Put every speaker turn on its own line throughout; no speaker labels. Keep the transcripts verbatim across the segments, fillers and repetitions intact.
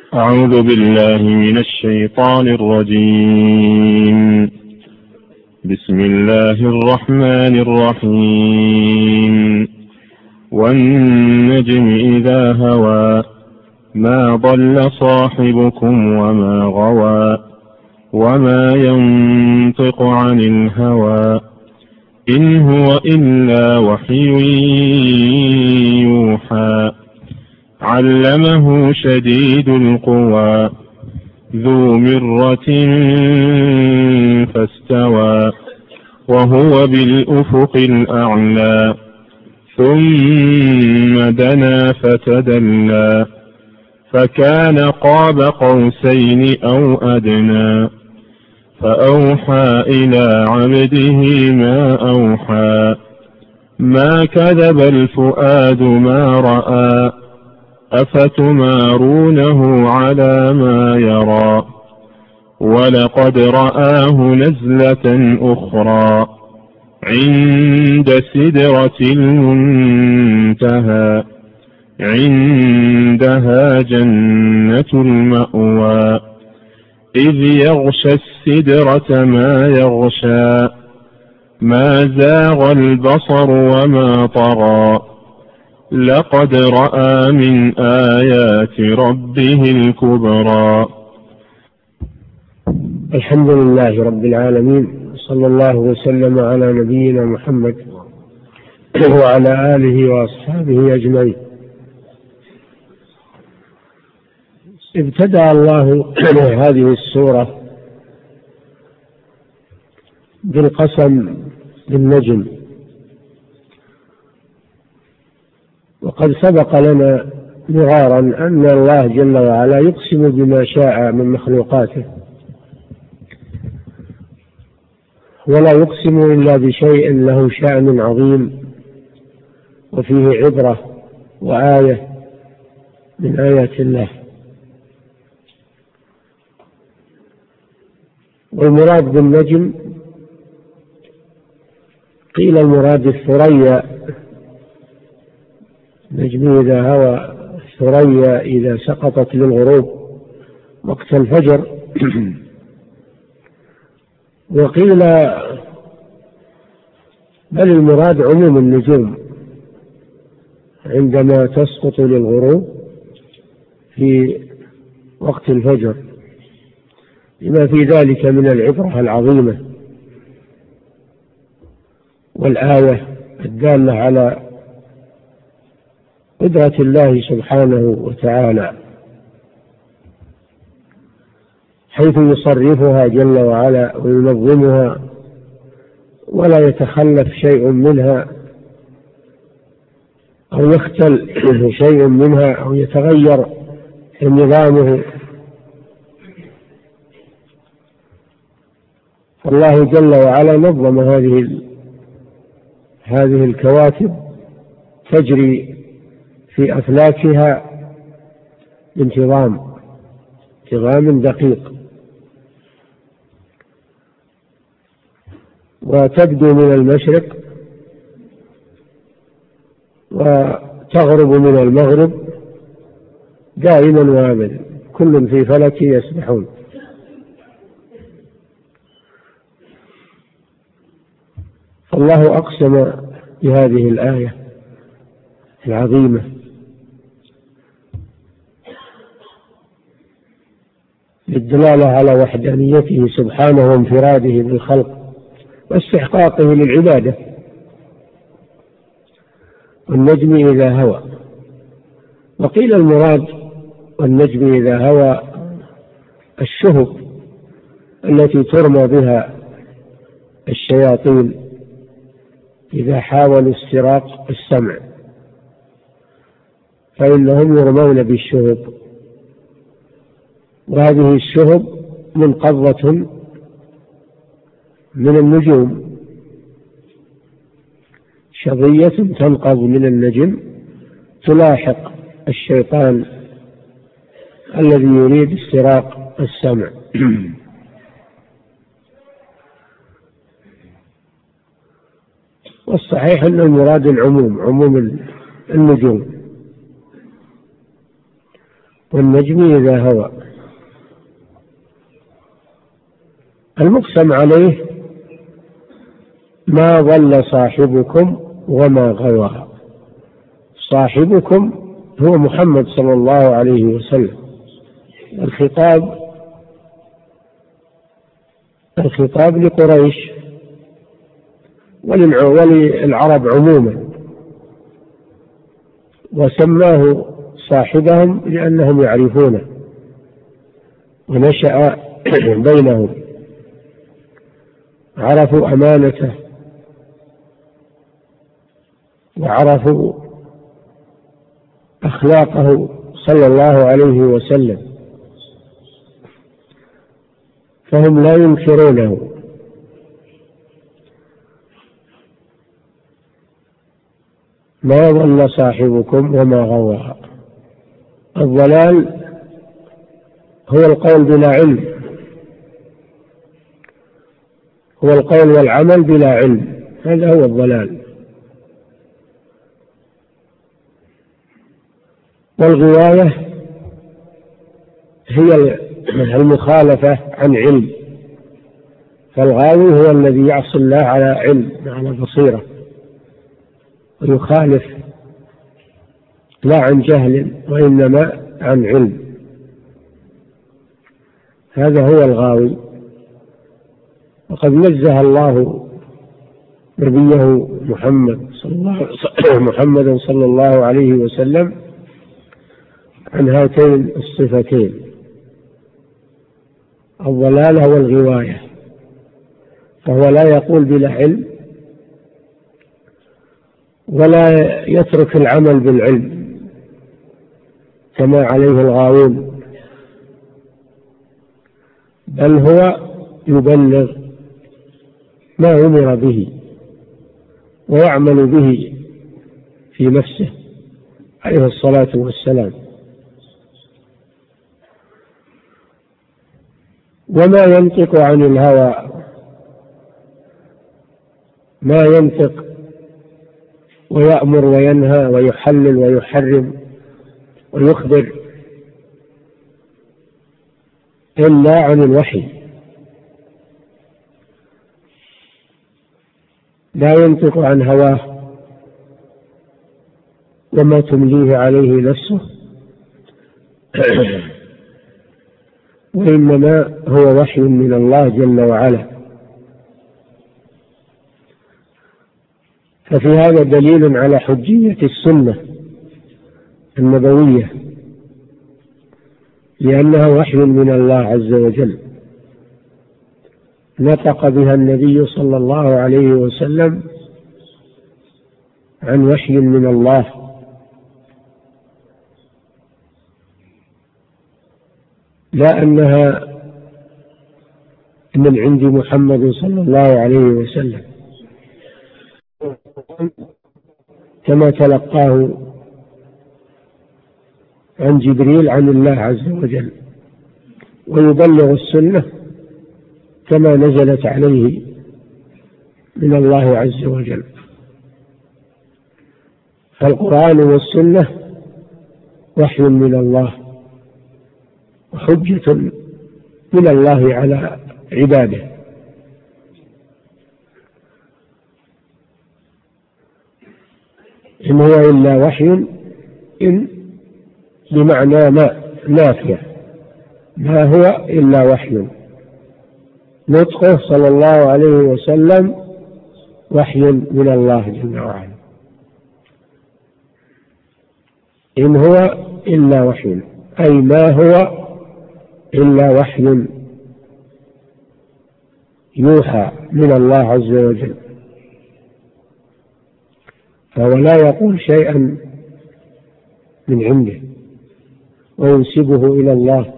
أعوذ بالله من الشيطان الرجيم. بسم الله الرحمن الرحيم. والنجم إذا هوى ما ضل صاحبكم وما غوى وما ينطق عن الهوى إن هو إلا وحي يوحى علمه شديد القوى ذو مرة فاستوى وهو بالأفق الأعلى ثم دنا فتدلى فكان قاب قوسين أو أدنى فأوحى إلى عبده ما أوحى ما كذب الفؤاد ما رأى أفتمارونه على ما يرى ولقد رآه نزلة أخرى عند سدرة المنتهى عندها جنة المأوى إذ يغشى السدرة ما يغشى ما زاغ البصر وما طغى لقد رأى من آيات ربه الكبرى.
الحمد لله رب العالمين، صلى الله وسلم على نبينا محمد وعلى آله وأصحابه أجمعين. ابتدأ الله هذه السورة بالقسم بالنجم، وقد سبق لنا مرارا أن الله جل وعلا يقسم بما شاء من مخلوقاته، ولا يقسم إلا بشيء له شأن عظيم وفيه عبرة وآية من آيات الله. والمراد بالنجم قيل المراد الثريا، نجم إذا هوى، الثريا إذا سقطت للغروب وقت الفجر. وقيل بل المراد عموم النجوم عندما تسقط للغروب في وقت الفجر، لما في ذلك من العبرة العظيمة والآية الدالة على قدرة الله سبحانه وتعالى، حيث يصرفها جل وعلا وينظمها ولا يتخلف شيء منها أو يختل شيء منها أو يتغير نظامه. فالله جل وعلا نظم هذه هذه الكواكب تجري في أفلاكها بانتظام انتظام دقيق، وتبدو من المشرق وتغرب من المغرب دائما وابدا، كل في فلك يسبحون. فالله أقسم بهذه الآية العظيمة للدلالة على وحدانيته سبحانه وانفراده بالخلق واستحقاقه للعبادة. والنجم إذا هوى، وقيل المراد والنجم إذا هوى الشهب التي ترمى بها الشياطين إذا حاولوا استراق السمع، فإنهم يرمون بالشهب، وهذه الشهب منقضة من النجوم، شظية تنقض من النجم تلاحق الشيطان الذي يريد استراق السمع. والصحيح أن المراد العموم، عموم النجوم. والنجم إذا هوى. المقسم عليه ما ضل صاحبكم وما غوى. صاحبكم هو محمد صلى الله عليه وسلم. الخطاب الخطاب لقريش وللعرب عموما، وسماه صاحبهم لأنهم يعرفونه ونشأ بينهم، عرفوا أمانته وعرفوا أخلاقه صلى الله عليه وسلم، فهم لا ينكرونه. ما ضل صاحبكم وما غوى. الضلال هو القول بلا علم، هو القول والعمل بلا علم، هذا هو الضلال. والغواية هي المخالفة عن علم، فالغاوي هو الذي يعصي الله على علم، على بصيرة، ويخالف لا عن جهل وإنما عن علم، هذا هو الغاوي. وقد نزه الله نبيه محمد صلى الله محمدا صلى الله عليه وسلم عن هاتين الصفتين، الضلالة والغواية، فهو لا يقول بلا علم ولا يترك العمل بالعلم كما عليه الغاوون، بل هو يبلغ ما أمر به ويعمل به في نفسه عليه الصلاة والسلام. وما ينطق عن الهوى، ما ينطق ويأمر وينهى ويحلل ويحرم ويخبر إلا عن الوحي، لا ينطق عن هواه وما تمليه عليه نفسه، وإنما هو وحي من الله جل وعلا. ففي هذا دليل على حجية السنة النبوية، لأنها وحي من الله عز وجل، نطق بها النبي صلى الله عليه وسلم عن وحي من الله، لا أنها من عند محمد صلى الله عليه وسلم كما تلقاه عن جبريل عن الله عز وجل، ويبلغ السنة كما نزلت عليه من الله عز وجل. فالقرآن والسنة وحي من الله وحجة من الله على عباده. إن هو إلا وحي، إن بمعنى ما نافية، ما هو إلا وحي. نطقه صلى الله عليه وسلم وحي من الله جل وعلا، إن هو إلا وحي، أي ما هو إلا وحي يوحى من الله عز وجل، فهو لا يقول شيئا من عنده وينسبه إلى الله.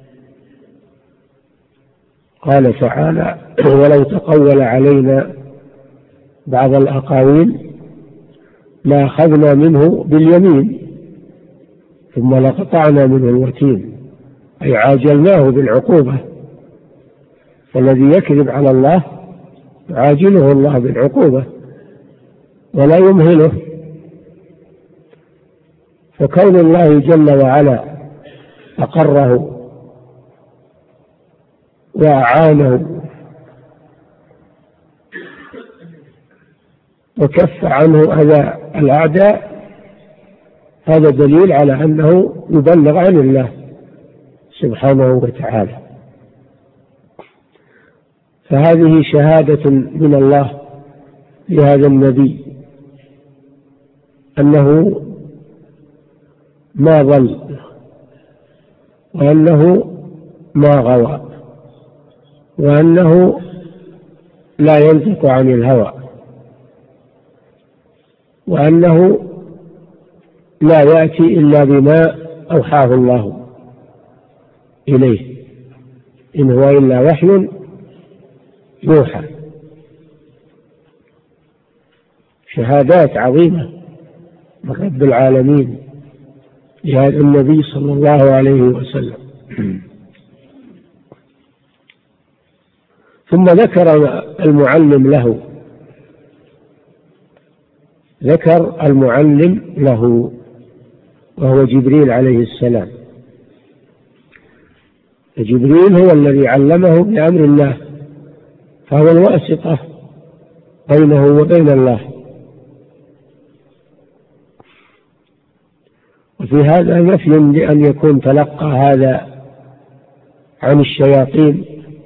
قال تعالى: ولو تقول علينا بعض الأقاويل لأخذنا منه باليمين ثم لقطعنا منه الوتين، أي عاجلناه بالعقوبة. فالذي يكذب على الله يعاجله الله بالعقوبة ولا يمهله. فكون الله جل وعلا أقره وأعانه وكف عنه أذى الأعداء، هذا دليل على أنه يبلغ عن الله سبحانه وتعالى. فهذه شهادة من الله لهذا النبي أنه ما ضل وأنه ما غوى وأنه لا ينطق عن الهوى وأنه لا يأتي إلا بما أوحاه الله إليه، إن هو إلا وحي يوحى. شهادات عظيمة من رب العالمين لهذا النبي صلى الله عليه وسلم. ثم ذكر المعلم له ذكر المعلم له وهو جبريل عليه السلام. جبريل هو الذي علمه بأمر الله، فهو الواسطة بينه وبين الله. وفي هذا نفي لأن يكون تلقى هذا عن الشياطين،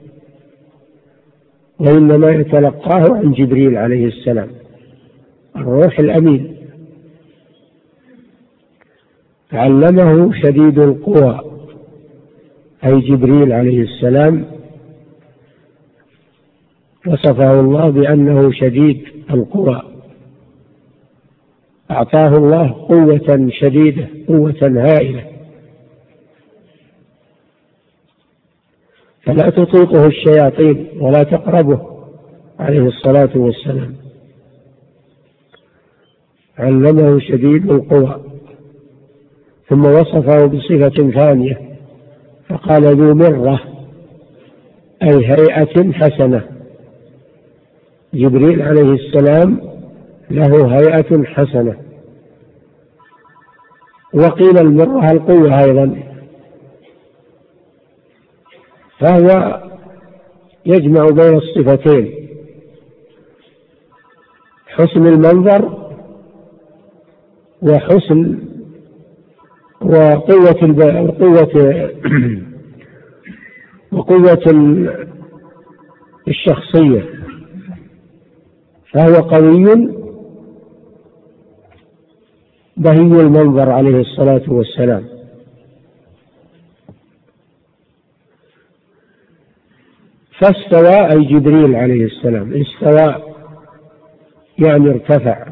وإنما يتلقاه عن جبريل عليه السلام الروح الأمين. علمه شديد القوى، أي جبريل عليه السلام وصفه الله بأنه شديد القوى، أعطاه الله قوة شديدة، قوة هائلة فلا تطيقه الشياطين ولا تقربه عليه الصلاة والسلام. علمه شديد القوى. ثم وصفه بصفة ثانية فقال ذو مرة، أي هيئة حسنة. جبريل عليه السلام له هيئة حسنة. وقيل المرة القوة أيضا، فهو يجمع بين الصفتين، حسن المنظر وحسن وقوة وقوة وقوة الشخصية، فهو قوي بهي المنظر عليه الصلاة والسلام. فاستوى، أي جبريل عليه السلام استوى يعني ارتفع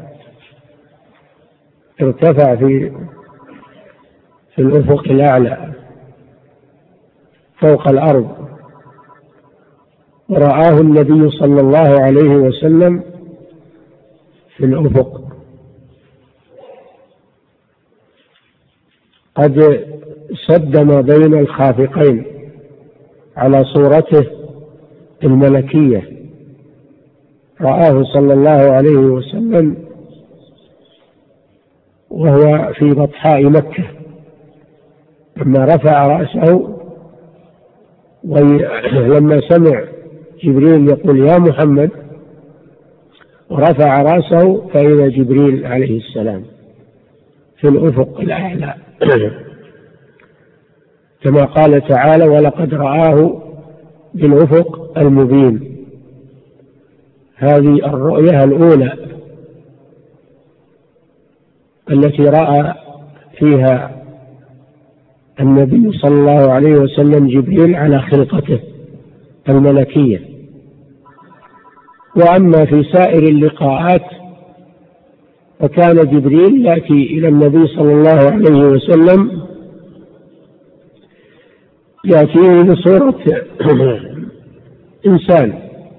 ارتفع في في الأفق الأعلى فوق الأرض، ورآه النبي صلى الله عليه وسلم في الأفق قد سد ما بين الخافقين على صورته الملكية. رآه صلى الله عليه وسلم وهو في بطحاء مكة لما رفع رأسه، ولما سمع جبريل يقول يا محمد ورفع رأسه فإذا جبريل عليه السلام في الأفق الأعلى كما قال تعالى ولقد رآه بالأفق المبين. هذه الرؤية الأولى التي رأى فيها النبي صلى الله عليه وسلم جبريل على خلقته الملكية. وأما في سائر اللقاءات فكان جبريل يأتي إلى النبي صلى الله عليه وسلم يأتيه بصورة إنسان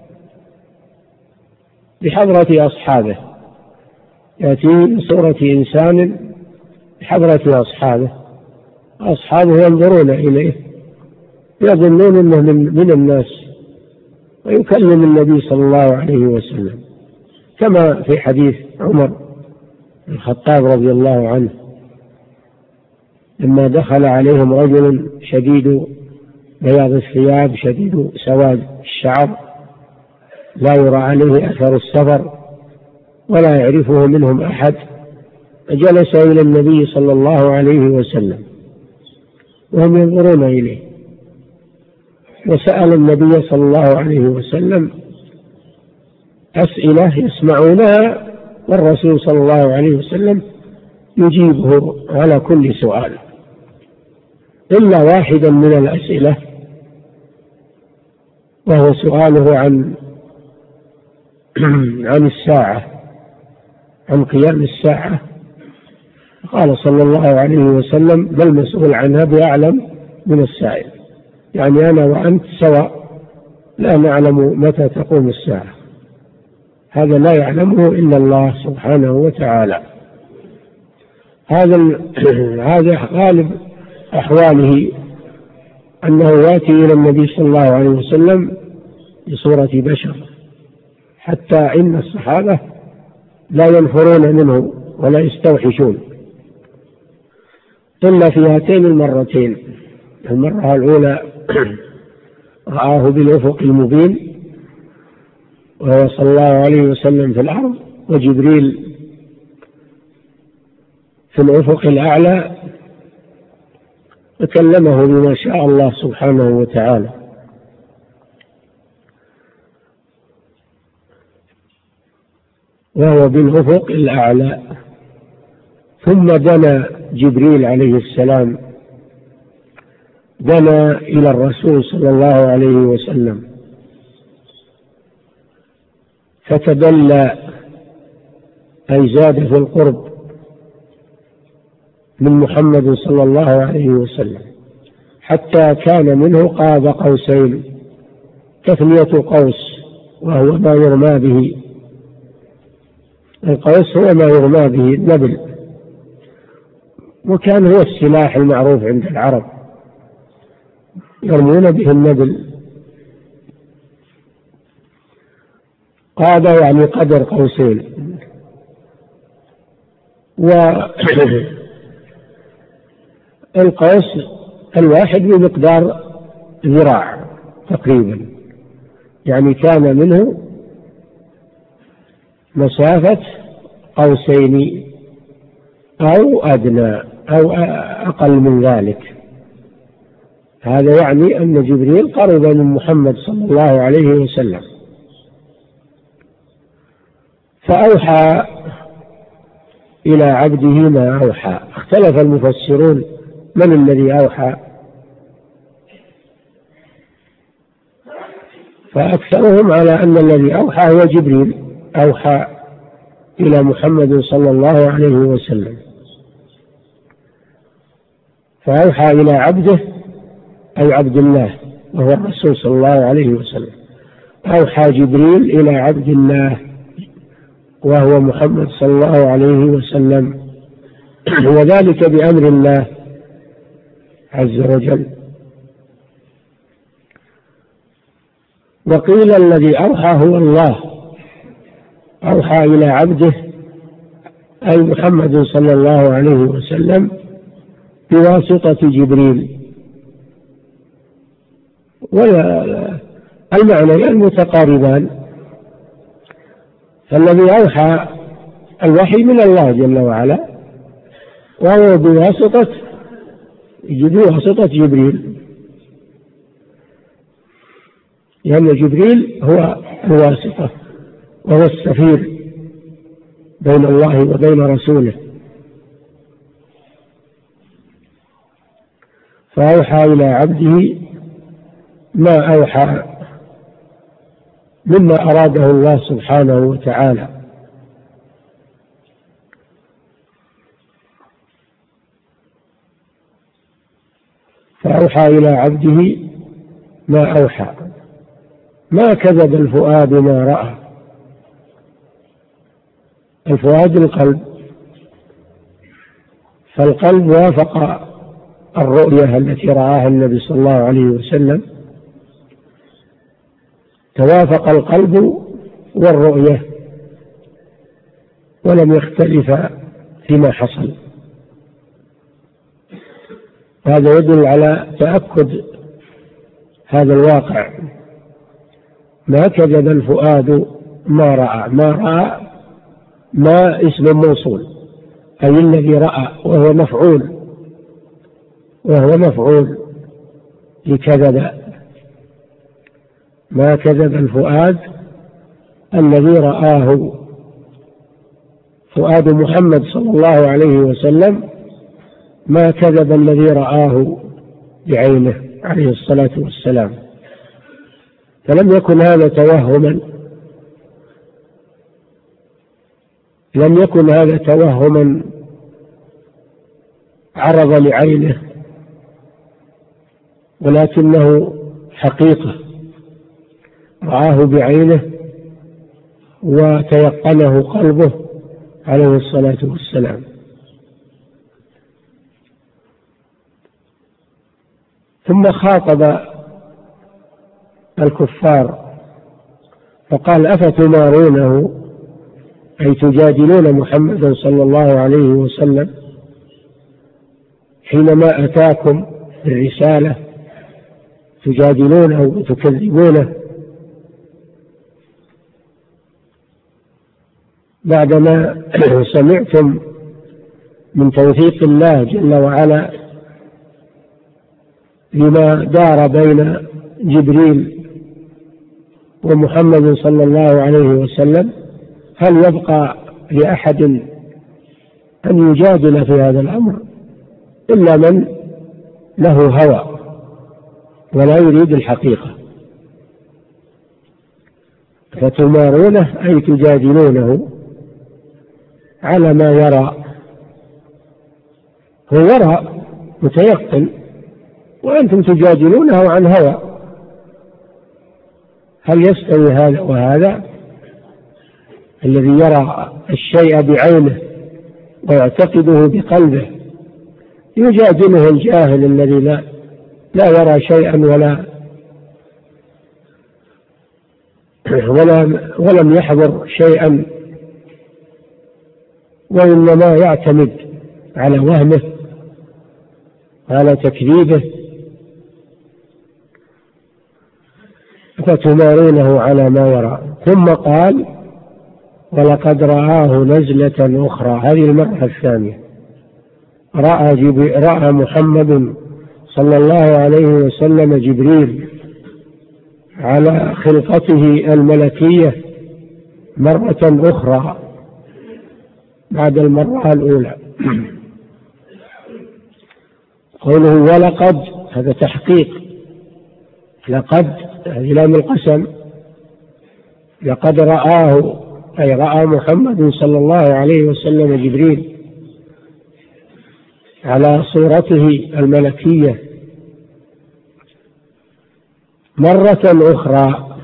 بحضرة أصحابه، يأتيه بصورة إنسان بحضرة أصحابه، أصحابه ينظرون إليه يظنون أنه من, من الناس، ويكلم النبي صلى الله عليه وسلم كما في حديث عمر بن الخطاب رضي الله عنه لما دخل عليهم رجل شديد بياض الثياب شديد سواد الشعر لا يرى عليه أثر السفر ولا يعرفه منهم أحد، فجلس إلى النبي صلى الله عليه وسلم وهم ينظرون إليه، وسأل النبي صلى الله عليه وسلم أسئلة يسمعونها والرسول صلى الله عليه وسلم يجيبه على كل سؤال، إلا واحدا من الأسئلة وهو سؤاله عن عن الساعة، عن قيام الساعة. قال صلى الله عليه وسلم: ما المسؤول عنها بأعلم من السائل، يعني أنا وأنت سواء لا نعلم متى تقوم الساعة، هذا لا يعلمه إلا الله سبحانه وتعالى. هذا هذا غالب أحواله أنه يأتي إلى النبي صلى الله عليه وسلم بصورة بشر، حتى إن الصحابة لا ينفرون منه ولا يستوحشون إلا في هاتين المرتين. المرة الأولى رآه بالأفق المبين وهو صلى الله عليه وسلم في الأرض، وجبريل في الأفق الأعلى، فكلمه بما شاء الله سبحانه وتعالى. وهو بالأفق الأعلى. ثم دنا جبريل عليه السلام، دنا إلى الرسول صلى الله عليه وسلم فتدلى، أي زاد في القرب من محمد صلى الله عليه وسلم، حتى كان منه قاب قوسين، تثنية قوس وهو ما يرمى به، القوس هو ما يرمى به النبل، وكان هو السلاح المعروف عند العرب يرمون به النبل. قاب يعني قدر قوسين. والقوس الواحد بمقدار ذراع تقريبا، يعني كان منه مسافة قوسين أو أدنى أو أقل من ذلك. هذا يعني أن جبريل قرب من محمد صلى الله عليه وسلم، فأوحى إلى عبده ما أوحى. اختلف المفسرون من الذي أوحى، فأكثرهم على أن الذي أوحى هو جبريل، أوحى إلى محمد صلى الله عليه وسلم، فأوحى إلى عبده أي عبد الله وهو الرسول صلى الله عليه وسلم. أوحى جبريل إلى عبد الله وهو محمد صلى الله عليه وسلم، وذلك بأمر الله عز وجل. وقيل الذي أوحى هو الله، أوحى إلى عبده أي محمد صلى الله عليه وسلم بواسطة جبريل. والمعنيان متقاربان، فالذي أوحى الوحي من الله جل وعلا، وهو بواسطة بواسطة جبريل، لأن جبريل هو الواسطة وهو السفير بين الله وبين رسوله. فأوحى إلى عبده ما أوحى مما أراده الله سبحانه وتعالى. فأوحى إلى عبده ما أوحى، ما كذب الفؤاد ما رأى. الفؤاد القلب، فالقلب وافق الرؤية التي رآها النبي صلى الله عليه وسلم، توافق القلب والرؤية ولم يختلف فيما حصل. هذا يدل على تأكد هذا الواقع. ما كذب الفؤاد ما رأى. ما رأى ما اسم موصول، أي الذي رأى، وهو مفعول وهو مفعول لكذب. ما كذب الفؤاد الذي رآه فؤاد محمد صلى الله عليه وسلم، ما كذب الذي رآه بعينه عليه الصلاة والسلام. فلم يكن هذا توهما لم يكن هذا توهما عرض لعينه، ولكنه حقيقة رآه بعينه وتيقنه قلبه عليه الصلاة والسلام. ثم خاطب الكفار فقال: أفتمارونه، أي تجادلون محمدا صلى الله عليه وسلم حينما أتاكم الرسالة، تجادلونه وتكذبونه بعدما سمعتم من توثيق الله جل وعلا لما دار بين جبريل ومحمد صلى الله عليه وسلم. هل يبقى لأحد أن يجادل في هذا الأمر إلا من له هوى ولا يريد الحقيقة؟ فتمارونه أي تجادلونه على ما يرى. هو يرى متيقن وأنتم تجادلونه عن هوى. هل يستوي هذا وهذا؟ الذي يرى الشيء بعينه ويعتقده بقلبه يجادله الجاهل الذي لا لا يرى شيئا ولا ولا ولم يحضر شيئا، وإنما يعتمد على وهمه على تكذيبه. فتمارونه على ما يرى. ثم قال: ولقد رآه نزلة أخرى. هذه المرة الثانية رأى, رأى محمد صلى الله عليه وسلم جبريل على خلقته الملكية مرة أخرى بعد المرة الأولى. قوله ولقد هذا تحقيق. لقد هذه لام القسم. لقد رآه أي رأى محمد صلى الله عليه وسلم جبريل على صورته الملكية مرة أخرى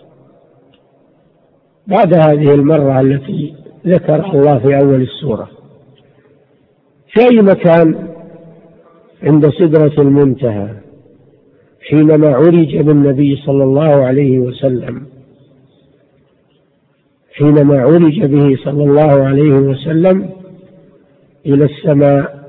بعد هذه المرة التي ذكر الله في أول السورة. في أي مكان؟ عند سدرة المنتهى حينما عرج بالنبي صلى الله عليه وسلم. حينما عرج به صلى الله عليه وسلم إلى السماء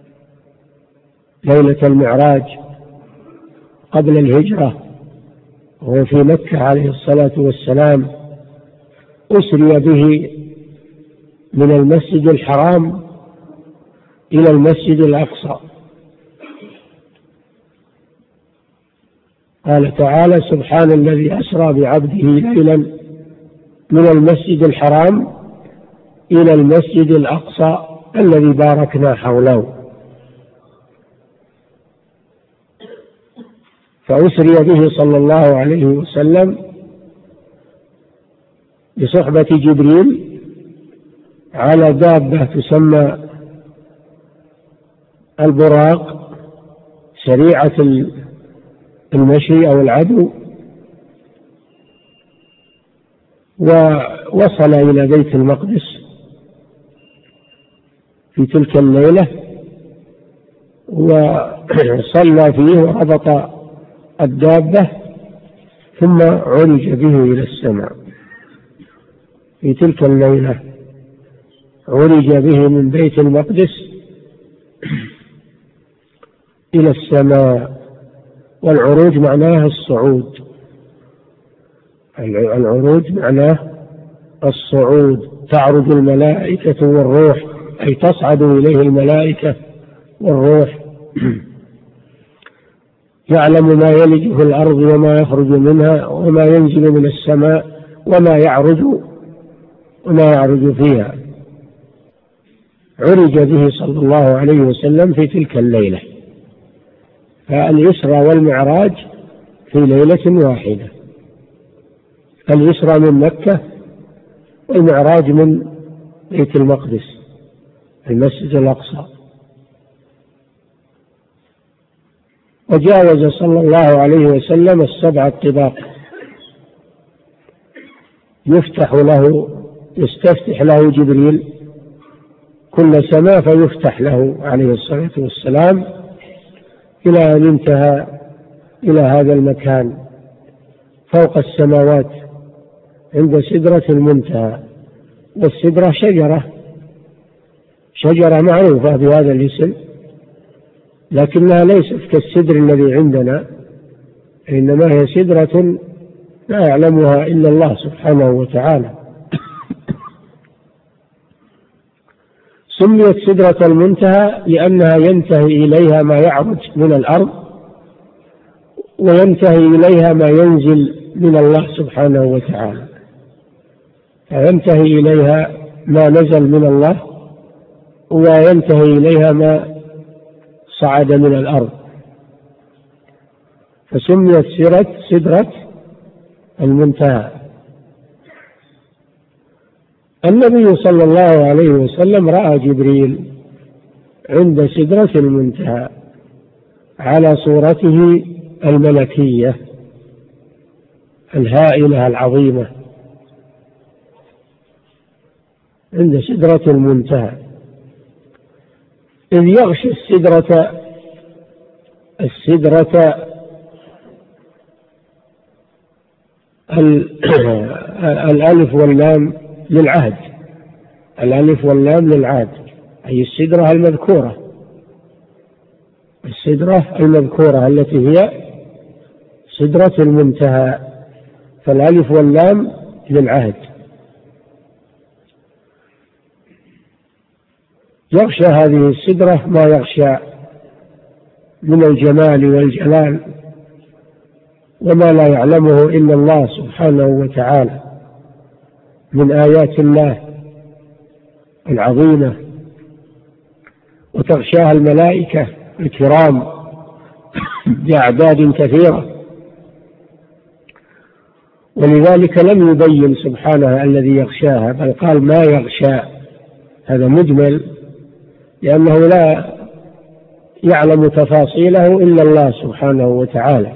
ليلة المعراج قبل الهجرة، وهو في مكة عليه الصلاة والسلام، أسري به من المسجد الحرام إلى المسجد الأقصى. قال تعالى: سبحان الذي أسرى بعبده ليلا من المسجد الحرام إلى المسجد الأقصى الذي باركنا حوله. فأسري به صلى الله عليه وسلم بصحبة جبريل على دابة تسمى البراق سريعة المشي أو العدو، ووصل إلى بيت المقدس في تلك الليلة وصلى فيه وربط الدابة، ثم عرج به إلى السماء. في تلك الليلة عرج به من بيت المقدس إلى السماء. والعروج معناه الصعود، العروج معناه الصعود. تعرج الملائكة والروح، أي تصعد إليه الملائكة والروح. يعلم ما يلج في الأرض وما يخرج منها وما ينزل من السماء وما يعرج وما يعرج فيها. عرج به صلى الله عليه وسلم في تلك الليلة، فالإسرى والمعراج في ليلة واحدة. الإسرى من مكة والمعراج من بيت المقدس المسجد الأقصى. وجاوز صلى الله عليه وسلم السبع الطباق، يفتح له يستفتح له جبريل كل سماء فيفتح له عليه الصلاة والسلام إلى أن انتهى إلى هذا المكان فوق السماوات عند سدرة المنتهى. والسدرة شجرة شجرة معروفة بهذا الاسم، لكنها ليست كالسدر الذي عندنا، إنما هي سدرة لا يعلمها إلا الله سبحانه وتعالى. سميت سدرة المنتهى لأنها ينتهي إليها ما يعرج من الأرض، وينتهي إليها ما ينزل من الله سبحانه وتعالى، فينتهي إليها ما نزل من الله وينتهي إليها ما صعد من الأرض، فسميت سدرة سدرة المنتهى. النبي صلى الله عليه وسلم رأى جبريل عند سدرة المنتهى على صورته الملكية الهائلة العظيمة عند سدرة المنتهى، إذ يغشى السدرة السدرة الألف واللام للعهد، الألف واللام للعهد، أي السدرة المذكورة، السدرة المذكورة التي هي سدرة المنتهى، فالألف واللام للعهد. يغشى هذه السدرة ما يغشى من الجمال والجلال وما لا يعلمه إلا الله سبحانه وتعالى من آيات الله العظيمة، وتغشاها الملائكة الكرام بأعداد كثيرة، ولذلك لم يبين سبحانه الذي يغشاها، بل قال ما يغشى، هذا مجمل لأنه لا يعلم تفاصيله إلا الله سبحانه وتعالى.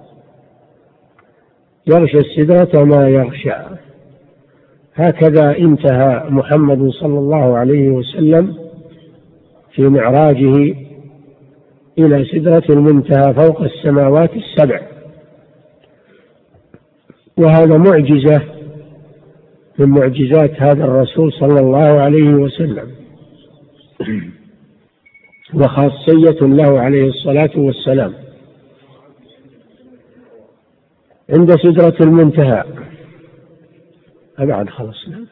يغشى السدرة ما يغشى. هكذا انتهى محمد صلى الله عليه وسلم في معراجه إلى سدرة المنتهى فوق السماوات السبع، وهذا معجزة من معجزات هذا الرسول صلى الله عليه وسلم، وخاصية له عليه الصلاة والسلام. عند سدرة المنتهى أبعد خلصنا.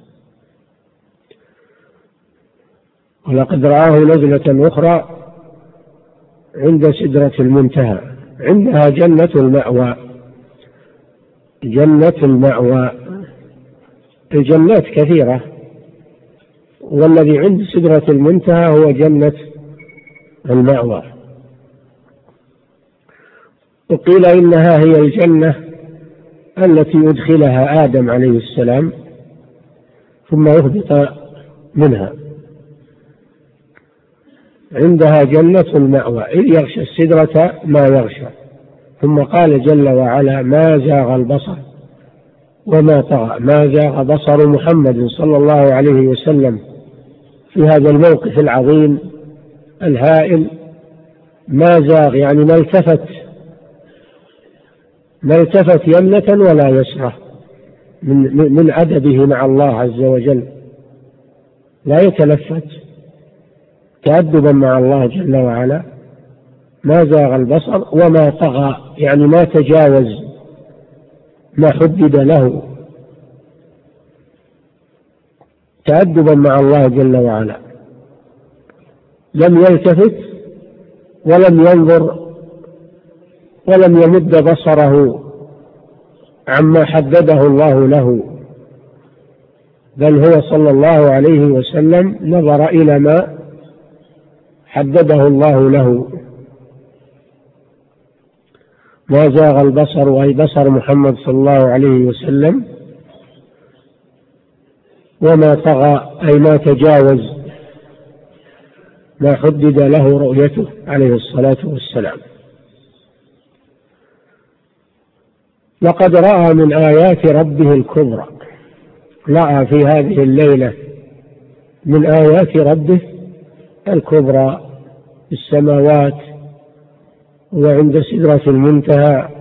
ولقد رآه نزلة أخرى عند سدرة المنتهى، عندها جنة المأوى. جنة المأوى، الجنات كثيرة، والذي عند سدرة المنتهى هو جنة المأوى. وقيل إنها هي الجنة التي يدخلها آدم عليه السلام ثم يهبط منها. عندها جنة المأوى إذ يغشى السدرة ما يغشى. ثم قال جل وعلا ما زاغ البصر وما طغى. ما زاغ بصر محمد صلى الله عليه وسلم في هذا الموقف العظيم الهائل. ما زاغ يعني ما التفت ما التفت يمنة ولا يسرى من, من أدبه مع الله عز وجل، لا يتلفت تأدبا مع الله جل وعلا، ما زاغ البصر وما طغى، يعني ما تجاوز ما حدد له تأدبا مع الله جل وعلا، لم يلتفت ولم ينظر ولم يمد بصره عما حدده الله له، بل هو صلى الله عليه وسلم نظر إلى ما حدده الله له. ما زاغ البصر، أي بصر محمد صلى الله عليه وسلم، وما طغى، أي ما تجاوز ما حدد له رؤيته عليه الصلاة والسلام. لقد رأى من آيات ربه الكبرى، رأى في هذه الليلة من آيات ربه الكبرى في السماوات وعند سدرة المنتهى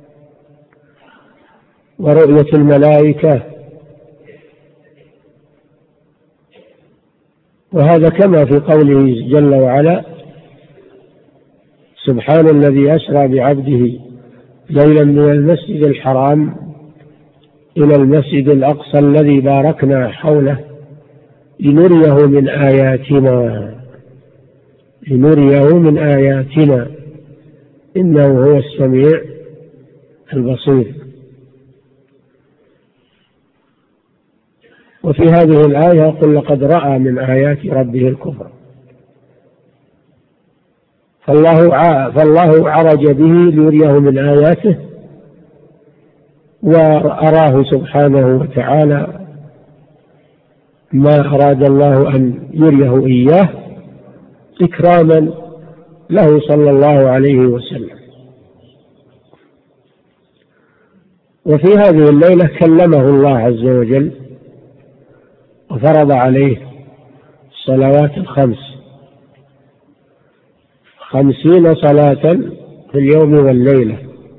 ورؤية الملائكة، وهذا كما في قوله جل وعلا: سبحان الذي أسرى بعبده ليلا من المسجد الحرام إلى المسجد الأقصى الذي باركنا حوله لنريه من آياتنا لنريه من آياتنا إنه هو السميع البصير. وفي هذه الآية يقول: لقد رأى من آيات ربه الكبرى، فالله فالله عرج به ليريه من آياته، وأراه سبحانه وتعالى ما أراد الله أن يريه إياه إكراما له صلى الله عليه وسلم. وفي هذه الليلة كلمه الله عز وجل وفرض عليه الصلوات الخمس، خمسين صلاة في اليوم والليلة.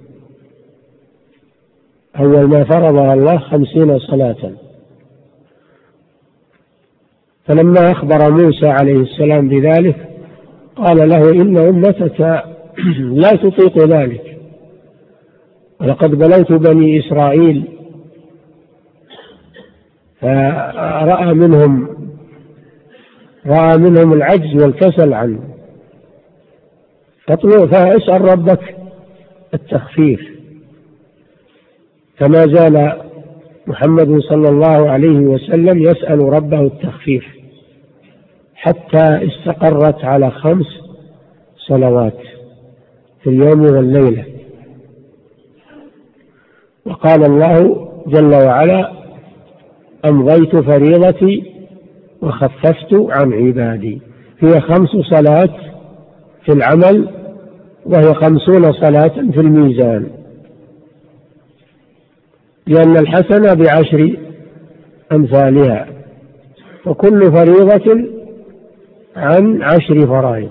أول ما فرضها الله خمسين صلاة، فلما أخبر موسى عليه السلام بذلك قال له: إن أمتك لا تطيق ذلك، ولقد بلوت بني إسرائيل فرأى منهم رأى منهم العجز والكسل عنه، فاسأل ربك التخفيف. فما زال محمد صلى الله عليه وسلم يسأل ربه التخفيف حتى استقرت على خمس صلوات في اليوم والليلة. وقال الله جل وعلا: أمضيت فريضتي وخففت عن عبادي. هي خمس صلاة في العمل، وهي خمسون صلاة في الميزان، لأن الحسنة بعشر أمثالها، وكل فريضة عن عشر فرائض.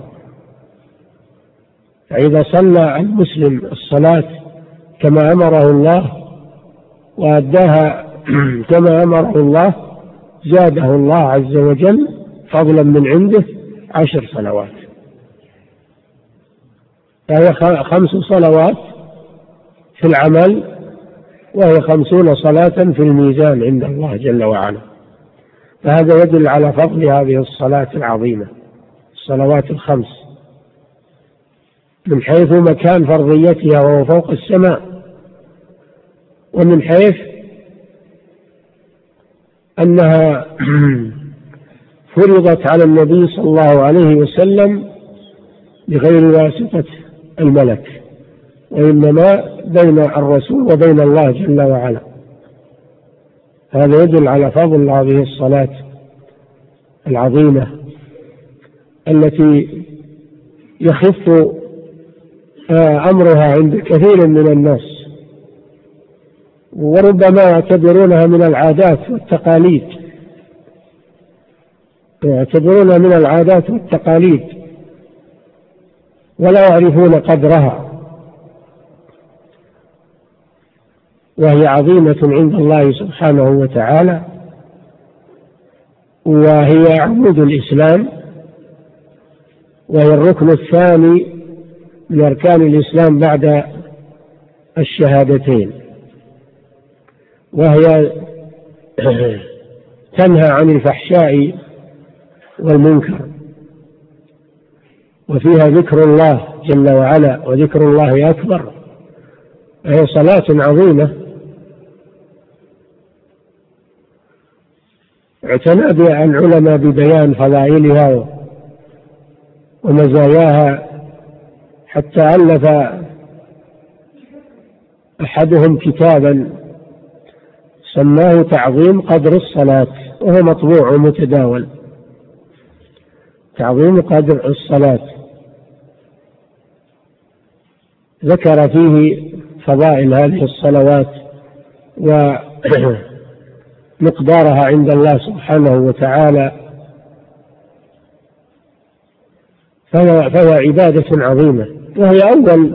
فإذا صلى المسلم الصلاة كما أمره الله وأداها كما أمره الله زاده الله عز وجل فضلا من عنده عشر صلوات. فهي خمس صلوات في العمل، وهي خمسون صلاة في الميزان عند الله جل وعلا. فهذا يدل على فضل هذه الصلاة العظيمة، الصلوات الخمس، من حيث مكان فرضيتها وهو فوق السماء، ومن حيث أنها فرضت على النبي صلى الله عليه وسلم بغير واسطة الملك، وإنما بين الرسول وبين الله جل وعلا. هذا يدل على فضل هذه الصلاة العظيمة التي يخف أمرها عند كثير من الناس، وربما يعتبرونها من العادات والتقاليد يعتبرونها من العادات والتقاليد ولا يعرفون قدرها، وهي عظيمة عند الله سبحانه وتعالى، وهي عمود الإسلام، وهي الركن الثاني بأركان الإسلام بعد الشهادتين، وهي تنهى عن الفحشاء والمنكر، وفيها ذكر الله جل وعلا، وذكر الله أكبر، وهي صلاة عظيمة اعتنى بها العلماء ببيان فضائلها ومزاياها، حتى ألف أحدهم كتابا سماه تعظيم قدر الصلاة، وهو مطبوع ومتداول، تعظيم قدر الصلاة، ذكر فيه فضائل هذه الصلوات ومقدارها عند الله سبحانه وتعالى، فهي عبادة عظيمة، وهي أول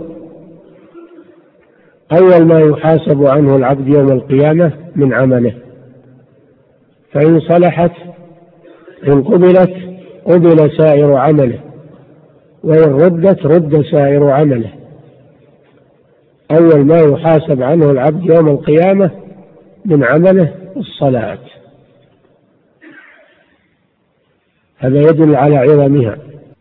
أول ما يحاسب عنه العبد يوم القيامة من عمله، فإن صلحت إن قبلت قبل سائر عمله، وإن ردت رد سائر عمله. أول ما يحاسب عنه العبد يوم القيامة من عمله الصلاة، هذا يدل على عظمها.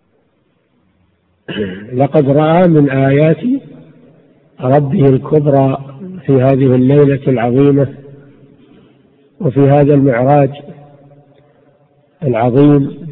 لقد رأى من آيات ربه الكبرى في هذه الليلة العظيمة وفي هذا المعراج العظيم،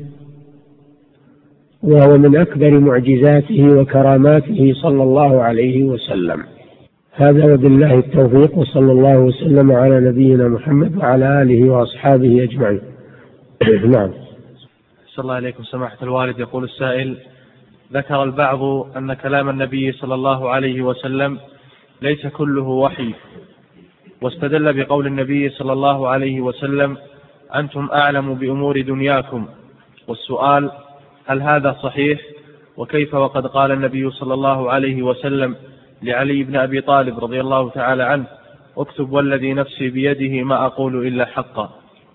وهو من أكبر معجزاته وكراماته صلى الله عليه وسلم. هذا وبالله التوفيق، وصلى الله وسلم على نبينا محمد وعلى آله وأصحابه أجمعين. نعم.
صلى الله عليكم سماحة الوالد. يقول السائل: ذكر البعض أن كلام النبي صلى الله عليه وسلم ليس كله وحي، واستدل بقول النبي صلى الله عليه وسلم: أنتم أعلم بأمور دنياكم. والسؤال: هل هذا صحيح؟ وكيف وقد قال النبي صلى الله عليه وسلم لعلي بن أبي طالب رضي الله تعالى عنه: اكتب والذي نفسي بيده ما أقول إلا حقا.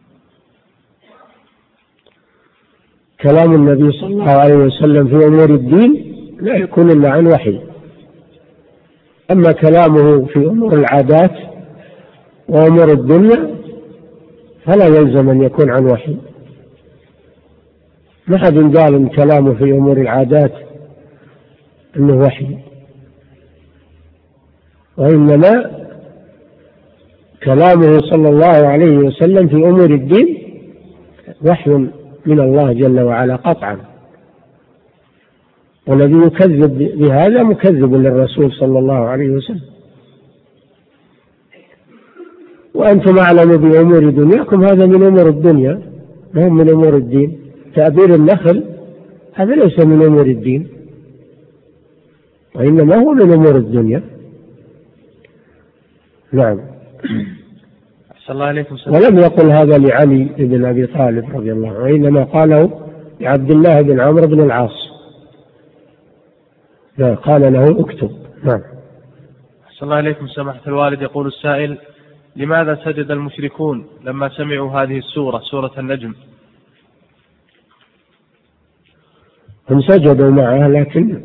كلام النبي صلى الله عليه وسلم في أمور الدين لا يكون إلا عن وحي، أما كلامه في أمور العادات وأمور الدنيا فلا يلزم أن يكون عن وحي. ما حد قال إن كلامه في أمور العادات أنه وحي، وإنما كلامه صلى الله عليه وسلم في أمور الدين وحي من الله جل وعلا قطعا، والذي يكذب بهذا مكذب للرسول صلى الله عليه وسلم. وأنتم أعلم بأمور دنياكم، هذا من أمور الدنيا، ما هم من أمور الدين. تأبير النخل هذا ليس من أمور الدين، وإنما هو من أمور الدنيا. نعم.
الله عليكم.
ولم يقل هذا لعلي بن أبي طالب رضي الله عنه، وإنما قاله لعبد الله بن عمرو بن العاص، قال له اكتب. نعم.
صلى الله عليكم سماحة الوالد. يقول السائل: لماذا سجد المشركون لما سمعوا هذه السورة، سورة النجم؟
هم سجدوا معها، لكن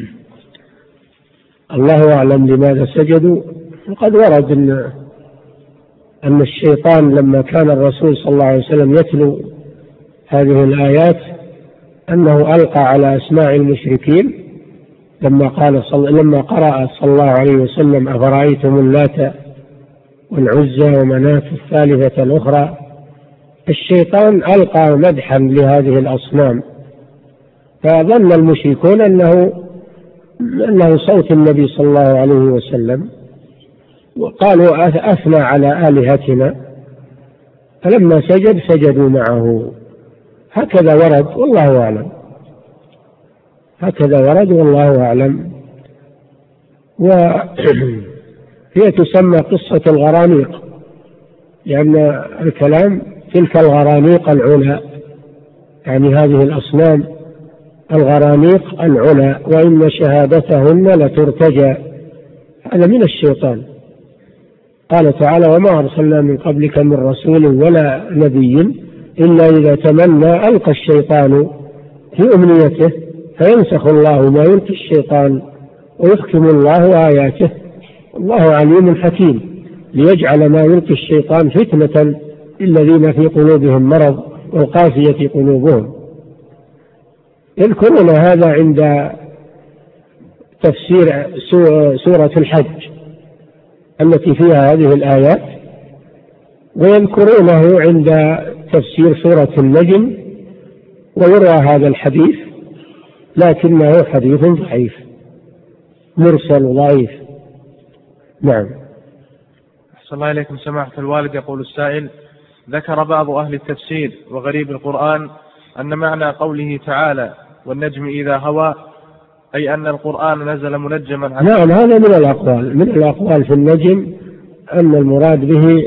الله أعلم لماذا سجدوا. وقد ورد أن أن الشيطان لما كان الرسول صلى الله عليه وسلم يتلو هذه الآيات أنه ألقى على أسماع المشركين لما قال صل... لما قرأ صلى الله عليه وسلم: أفرأيتم اللات والعزى ومناة الثالثة الأخرى. الشيطان ألقى مدحا لهذه الأصنام، فظن المشركون أنه أنه صوت النبي صلى الله عليه وسلم، وقالوا أثنى على آلهتنا، فلما سجد سجدوا معه. هكذا ورد والله أعلم، هكذا ورد والله أعلم. وهي تسمى قصة الغرانيق، لأن الكلام تلك الغرانيق العلا، يعني هذه الأصنام الغرانيق العلا، وإن شهادتهن لترتجى. هذا من الشيطان. قال تعالى: وما أرسلنا من قبلك من رسول ولا نبي إلا إذا تمنى ألقى الشيطان في أمنيته فينسخ الله ما يلقي الشيطان ويحكم الله آياته، الله عليم حكيم، ليجعل ما يلقي الشيطان فتنة للذين في قلوبهم مرض والقاسية قلوبهم. يذكرون هذا عند تفسير سورة الحج التي فيها هذه الآيات، ويذكرونه عند تفسير سورة النجم، ويروى هذا الحديث لكنه حديث ضعيف مرسل ضعيف. نعم.
أحسن الله إليكم سماحة الوالد. يقول السائل: ذكر بعض أهل التفسير وغريب القرآن أن معنى قوله تعالى والنجم إذا هوى أي أن القرآن نزل منجما عن...
نعم، هذا من الأقوال من الأقوال في النجم أن المراد به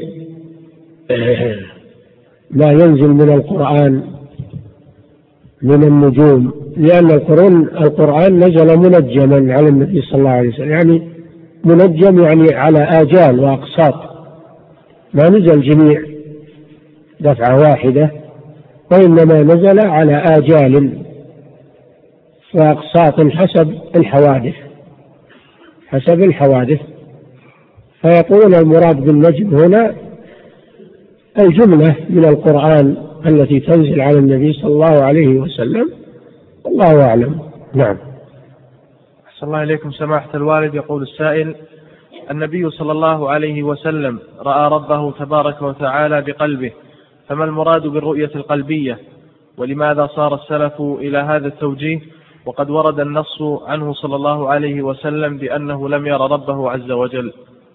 ما ينزل من القرآن من النجوم، لأن القرآن القرآن نزل منجما على النبي صلى الله عليه وسلم، يعني منجم يعني على آجال وأقساط، ما نزل جميع دفعة واحدة، وإنما نزل على آجال وأقساط حسب الحوادث حسب الحوادث فيقول المراد بالنجم هنا الجملة من القرآن التي تنزل على النبي صلى الله عليه وسلم، والله أعلم. نعم.
أحسن الله إليكم سماحة الوالد. يقول السائل: النبي صلى الله عليه وسلم رأى ربه تبارك وتعالى بقلبه، فما المراد بالرؤية القلبية؟ ولماذا صار السلف إلى هذا التوجيه وقد ورد النص عنه صلى الله عليه وسلم بأنه لم يرى ربه عز وجل؟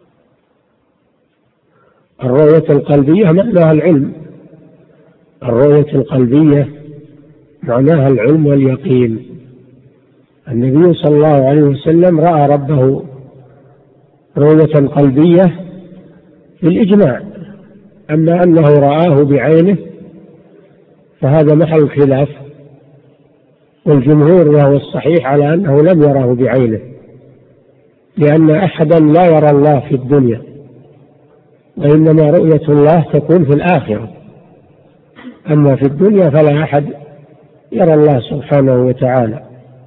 الرؤية القلبية معناها العلم الرؤية القلبية معناها العلم واليقين. النبي صلى الله عليه وسلم رأى ربه رؤية قلبية بالإجماع، أما أنه رآه بعينه فهذا محل خلاف، والجمهور وهو الصحيح على أنه لم يراه بعينه، لأن أحدا لا يرى الله في الدنيا، وإنما رؤية الله تكون في الآخرة، أما في الدنيا فلا أحد يرى الله سبحانه وتعالى.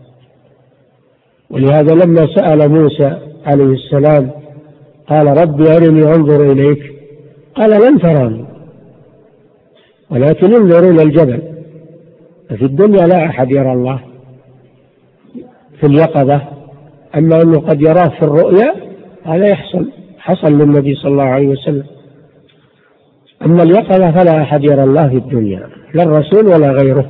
ولهذا لما سأل موسى عليه السلام قال ربي أرني أنظر إليك، قال لن تراني ولكن انظر إلى الجبل. ففي الدنيا لا أحد يرى الله في اليقظة، أما أنه قد يراه في الرؤيا هذا يحصل حصل للنبي صلى الله عليه وسلم. أما اليقظة فلا أحد يرى الله في الدنيا، لا الرسول ولا غيره،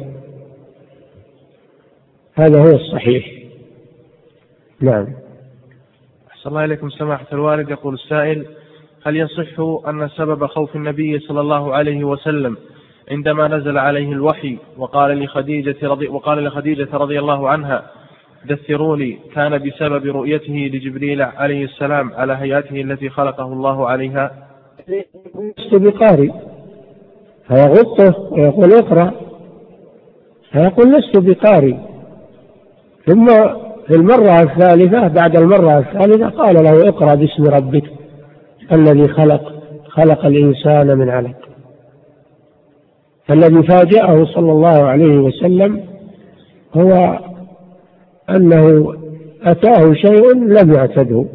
هذا هو الصحيح. نعم.
أحسن الله إليكم سماحة الوالد. يقول السائل: هل يصح أن سبب خوف النبي صلى الله عليه وسلم عندما نزل عليه الوحي وقال لخديجة رضي, وقال لخديجة رضي الله عنها دثروني كان بسبب رؤيته لجبريل عليه السلام على هيئته التي خلقه الله عليها؟
لست بقارئ، فيغطه ويقول اقرأ، فيقول لست بقارئ. ثم في المرة الثالثة بعد المرة الثالثة قال له اقرأ باسم ربك الذي خلق خلق الإنسان من علق. فالذي فاجأه صلى الله عليه وسلم هو أنه أتاه شيء لم يعتده،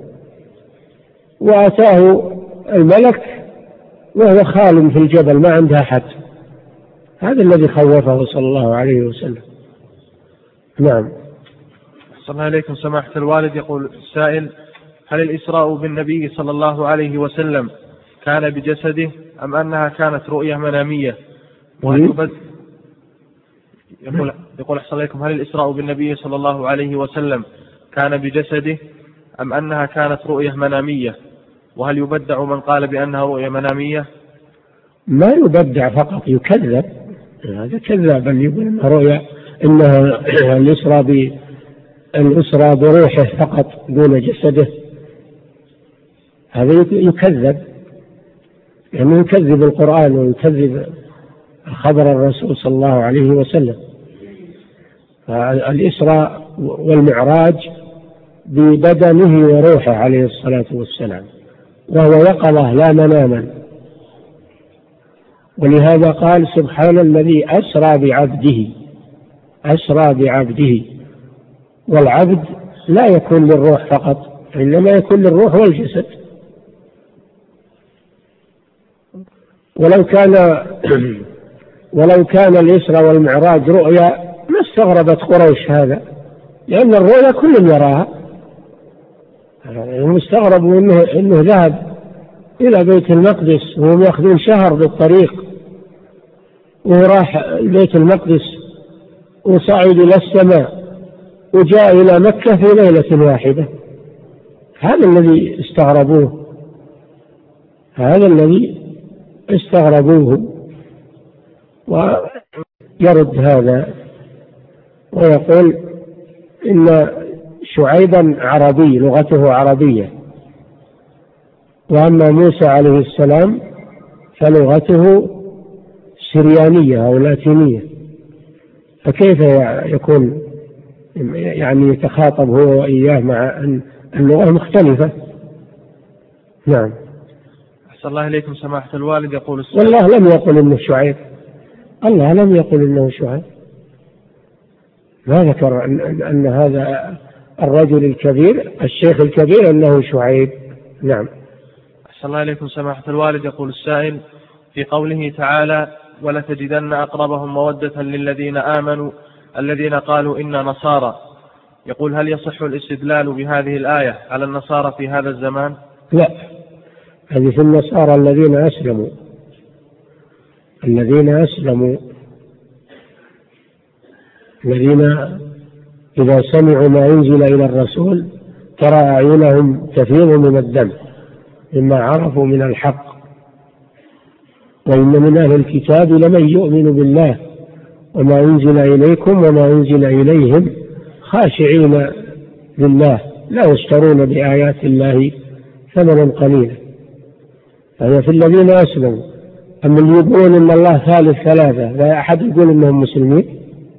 وأتاه الملك وهو خال في الجبل ما عنده أحد، هذا الذي خوفه صلى الله عليه وسلم. نعم.
صلى الله عليكم سماحة الوالد. يقول السائل: هل الإسراء بالنبي صلى الله عليه وسلم كان بجسده أم أنها كانت رؤية منامية؟ يقول يقول أحسن عليكم: هل الإسراء بالنبي صلى الله عليه وسلم كان بجسده أم أنها كانت رؤية منامية؟ وهل يبدع من قال بأنها رؤية منامية؟
ما يبدع، فقط يكذب، هذا كذاب اللي يقول إنها رؤية، إنها الإسراء ب الإسراء بروحه فقط دون جسده، هذا يكذب، يعني يكذب القرآن ويكذب خبر الرسول صلى الله عليه وسلم. الإسراء والمعراج ببدنه وروحه عليه الصلاة والسلام، وهو يقظة لا مناما. ولهذا قال سبحان الذي أسرى بعبده أسرى بعبده والعبد لا يكون للروح فقط، إنما يكون للروح والجسد. ولو كان ولو كان الإسراء والمعراج رؤيا ما استغربت قريش هذا، لأن الرؤيا كل يراها. المستغرب إنه, إنه ذهب إلى بيت المقدس وهم يأخذون شهر بالطريق، وراح بيت المقدس وصعد إلى السماء وجاء إلى مكة في ليلة واحدة. هذا الذي استغربوه، هذا الذي استغربوه. ويرد هذا ويقول إن شعيبا عربي، لغته عربية، وأما موسى عليه السلام فلغته سريانية أو لاتينية، فكيف يكون يعني يتخاطب هو وإياه مع أن اللغة مختلفة؟ نعم.
أحسن الله إليكم سماحة الوالد. يقول السلام.
والله لم يقل إنه شعيب، الله لم يقل إنه شعيب، ما ذكر أن, أن هذا الرجل الكبير الشيخ الكبير أنه شعيب. نعم.
أحسن الله إليكم سماحة الوالد. يقول السائل في قوله تعالى ولتجدن أقربهم مودة للذين آمنوا الذين قالوا إنا نصارى، يقول هل يصح الاستدلال بهذه الآية على النصارى في هذا الزمان؟
لا، هذه في النصارى الذين أسلموا، الذين أسلموا الذين إذا سمعوا ما ينزل إلى الرسول ترى أعينهم تفيض من الدم مما عرفوا من الحق. وإن من أهل الكتاب لمن يؤمن بالله وما أنزل إليكم وما أنزل إليهم خاشعين لله لا يشترون بآيات الله ثمنا قليلا. فهي في الذين أسلموا. أما اللي يقولون إن الله ثالث ثلاثة، لا أحد يقول إنهم مسلمين،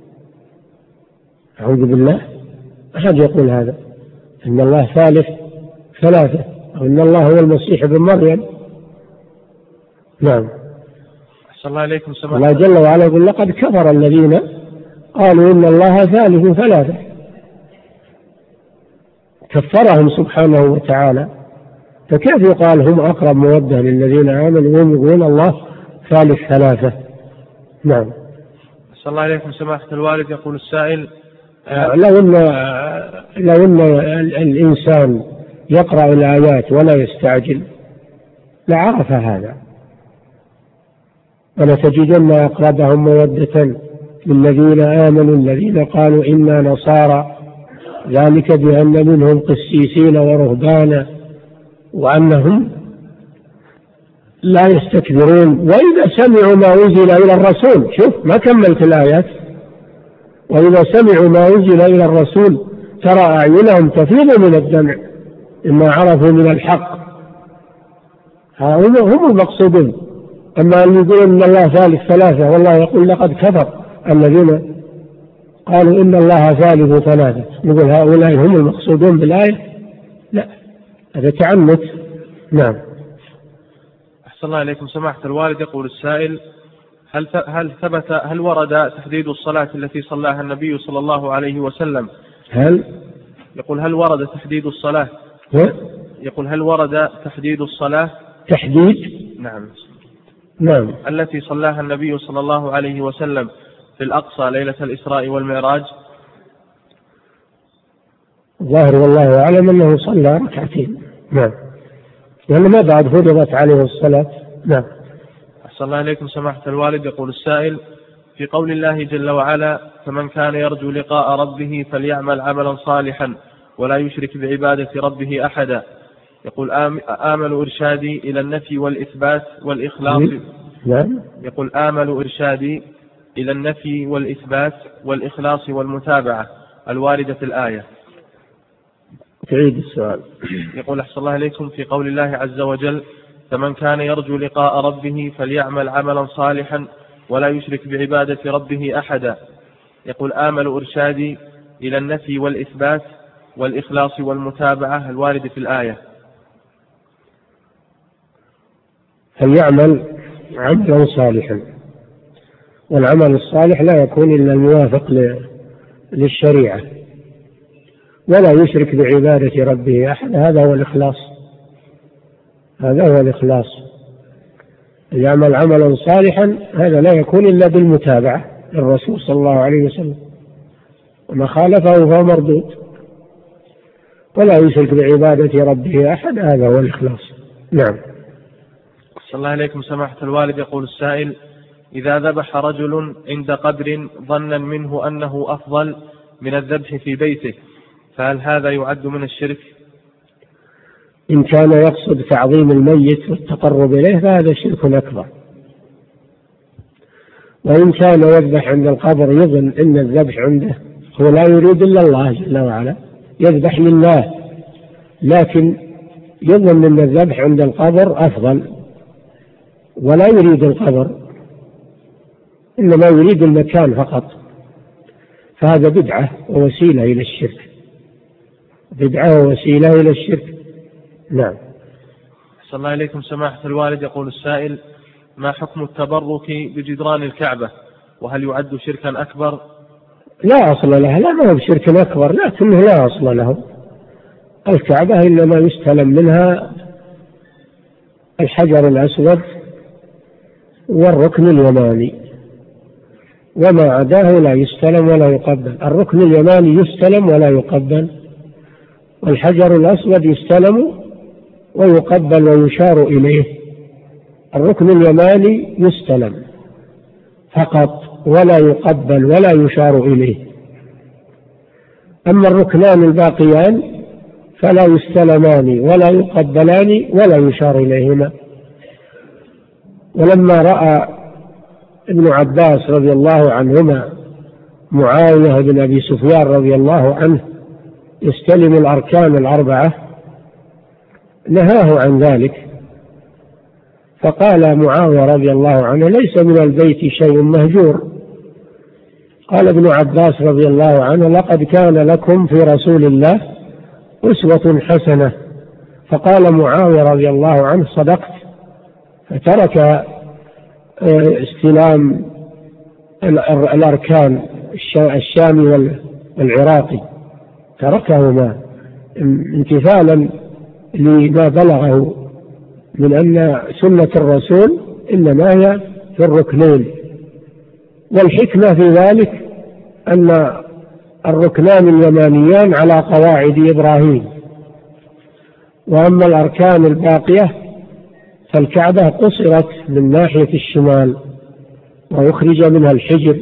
أعوذ بالله، أحد يقول هذا إن الله ثالث ثلاثة أو إن الله هو المسيح ابن مريم. نعم.
أحسن الله إليكم سماحة
الله جل وعلا يقول لقد كفر الذين قالوا إن الله ثالث ثلاثة، كفرهم سبحانه وتعالى، فكيف يقال هم أقرب مودة للذين آمنوا وهم يقولون الله ثالث ثلاثة؟ نعم.
أحسن الله إليكم سماحة الوالد. يقول السائل
لو أن لو أن الإنسان يقرأ الآيات ولا يستعجل لعرف هذا. ولتجدن أقربهم مودة للذين آمنوا الذين قالوا إنا نصارى، ذلك بأن منهم قسيسين ورهبانا وأنهم لا يستكبرون وإذا سمعوا ما أنزل إلى الرسول. شوف ما كملت الآيات. وإذا سمعوا ما أنزل إلى الرسول ترى أعينهم تفيض من الدمع مما عرفوا من الحق. هؤلاء هم المقصودون. أما أن يقول إن الله ثالث ثلاثة والله يقول لقد كفر الذين قالوا إن الله ثالث ثلاثة، نقول هؤلاء هم المقصودون بالآية؟ لا، هذا تعنت. نعم.
أحسن الله إليكم سماحة الوالد. يقول السائل هل هل ثبت هل ورد تحديد الصلاة التي صلاها النبي صلى الله عليه وسلم؟
هل
يقول هل ورد تحديد الصلاة؟
ها؟
يقول هل ورد تحديد الصلاة؟
تحديد؟
نعم.
نعم.
التي صلاها النبي صلى الله عليه وسلم في الأقصى ليلة الإسراء والمعراج؟
ظاهر والله أعلم أنه صلى ركعتين. نعم. لأنه ما بعد فرضت عليه الصلاة. نعم.
أحسن الله إليكم سماحة الوالد. يقول السائل في قول الله جل وعلا فمن كان يرجو لقاء ربه فليعمل عملا صالحا ولا يشرك بعبادة ربه أحدا، يقول آمل إرشادي إلى النفي والإثبات والإخلاص.
نعم.
يقول آمل إرشادي إلى النفي والإثبات والإخلاص والمتابعة الواردة في الآية.
تعيد السؤال.
يقول أحسن الله إليكم في قول الله عز وجل فمن كان يرجو لقاء ربه فليعمل عملا صالحا ولا يشرك بعبادة ربه أحدا، يقول آمل إرشادي إلى النفي والإثبات والإخلاص والمتابعة الواردة في الآية.
فليعمل عملا صالحا، والعمل الصالح لا يكون إلا الموافق للشريعة، ولا يشرك بعبادة ربه أحد. هذا هو الإخلاص، هذا هو الإخلاص. يعمل عملا صالحا هذا لا يكون إلا بالمتابعة للرسول صلى الله عليه وسلم، وما خالفه فهو مردود. ولا يشرك بعبادة ربه أحد، هذا هو الإخلاص. نعم.
صلى الله عليكم سماحة الوالد. يقول السائل: إذا ذبح رجل عند قبر ظنا منه أنه أفضل من الذبح في بيته، فهل هذا يعد من الشرك؟
إن كان يقصد تعظيم الميت والتقرب إليه فهذا شرك أكبر. وإن كان يذبح عند القبر يظن أن الذبح عنده هو لا يريد إلا الله جل وعلا، يذبح لله، لكن يظن أن الذبح عند القبر أفضل ولا يريد القبر، إنما يريد المكان فقط، فهذا بدعة ووسيلة إلى الشرك، بدعة ووسيلة إلى الشرك. نعم.
صلى الله عليكم سماحة الوالد. يقول السائل: ما حكم التبرك بجدران الكعبة، وهل يعد شركا أكبر؟
لا أصل له، لا ما هو بشرك أكبر، لكنه لا أصل له. الكعبة إنما يستلم منها الحجر الأسود والركن اليماني، وما عداه لا يستلم ولا يقبل. الركن اليماني يستلم ولا يقبل، والحجر الأسود يستلم ويقبل ويشار إليه. الركن اليماني يستلم فقط ولا يقبل ولا يشار إليه، أما الركنان الباقيان فلا يستلمان ولا يقبلان ولا يشار إليهما. ولما رأى ابن عباس رضي الله عنهما معاوية بن أبي سفيان رضي الله عنه يستلم الأركان الأربعة نهاه عن ذلك، فقال معاوية رضي الله عنه: ليس من البيت شيء مهجور. قال ابن عباس رضي الله عنه: لقد كان لكم في رسول الله أسوة حسنة. فقال معاوية رضي الله عنه: صدقت. فترك استلام الأركان الشامي والعراقي، تركهما امتثالا لما بلغه من أن سنة الرسول إنما هي في الركنين. والحكمة في ذلك أن الركنان اليمانيان على قواعد إبراهيم، وأما الأركان الباقية فالكعبة قصرت من ناحية الشمال وأخرج منها الحجر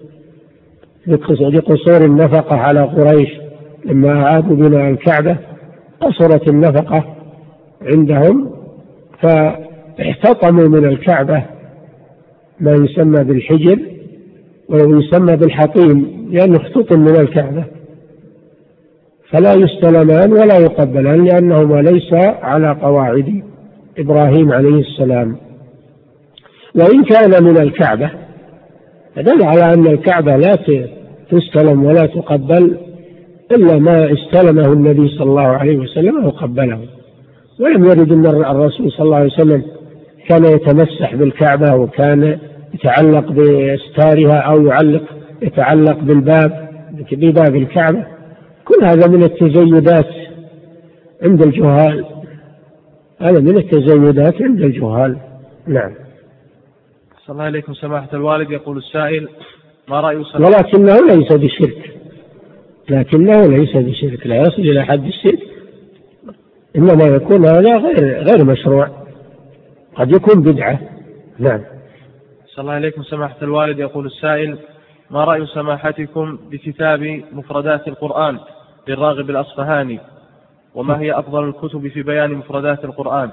لقصور النفقة على قريش. لما أعادوا بناء الكعبة قصرت النفقة عندهم، فاحتطموا من الكعبة ما يسمى بالحجر ويسمى بالحطيم، لأنه احتطم من الكعبة، فلا يستلمان ولا يقبلان لأنهما ليس على قواعد إبراهيم عليه السلام. وإن كان من الكعبة فدل على أن الكعبة لا تستلم ولا تقبل إلا ما استلمه النبي صلى الله عليه وسلم وقبله. ولم يرد أن الرسول صلى الله عليه وسلم كان يتمسح بالكعبة وكان يتعلق بأستارها أو يعلق يتعلق بالباب بباب الكعبة. كل هذا من التزيدات عند الجهال، هذا من التزيدات عند الجهال. نعم.
صلى الله عليكم سماحة الوالد. يقول السائل: ما رأي صلى
ولكنه ليس بشرك، لكنه ليس بشرك، لا يصل إلى حد الشرك، إنما يكون هذا غير غير مشروع، قد يكون بدعة. نعم.
صلى الله عليكم سماحة الوالد. يقول السائل: ما رأي سماحتكم بكتاب مفردات القرآن للراغب الأصفهاني، وما هي أفضل الكتب في بيان مفردات القرآن؟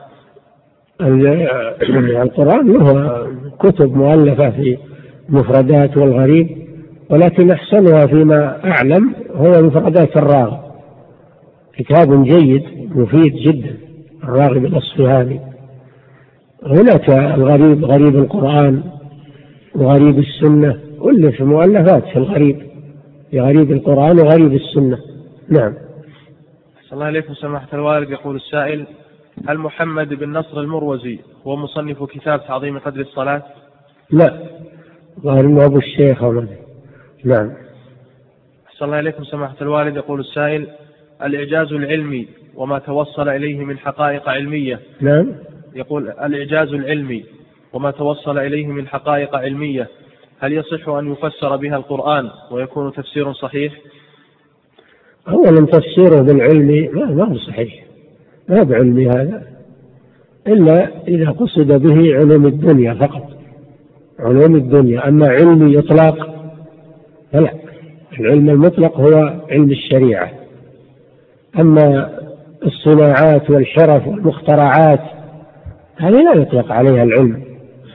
القرآن له كتب مؤلفة في مفردات والغريب، ولكن أحسنها فيما أعلم هو مفردات الراغب، كتاب جيد مفيد جدا، الراغب الأصفهاني. هناك الغريب، غريب القرآن وغريب السنة، كل في مؤلفات في الغريب، في غريب القرآن وغريب السنة. نعم.
صلى الله عليكم سماحة الوالد. يقول السائل: هل محمد بن نصر المروزي هو مصنف كتاب تعظيم قدر الصلاة؟
لا، ظاهر انه ابو الشيخ أو. نعم.
صلى الله عليكم سماحة الوالد. يقول السائل: الإعجاز العلمي وما توصل إليه من حقائق علمية.
نعم.
يقول الإعجاز العلمي وما توصل إليه من حقائق علمية، هل يصح أن يفسر بها القرآن ويكون تفسير صحيح؟
أولا تفسيره بالعلم ما هو صحيح، ما بعلم هذا إلا إذا قصد به علوم الدنيا فقط، علوم الدنيا. أما علم إطلاق فلا، العلم المطلق هو علم الشريعة. أما الصناعات والحرف والمخترعات هذه لا يطلق عليها العلم،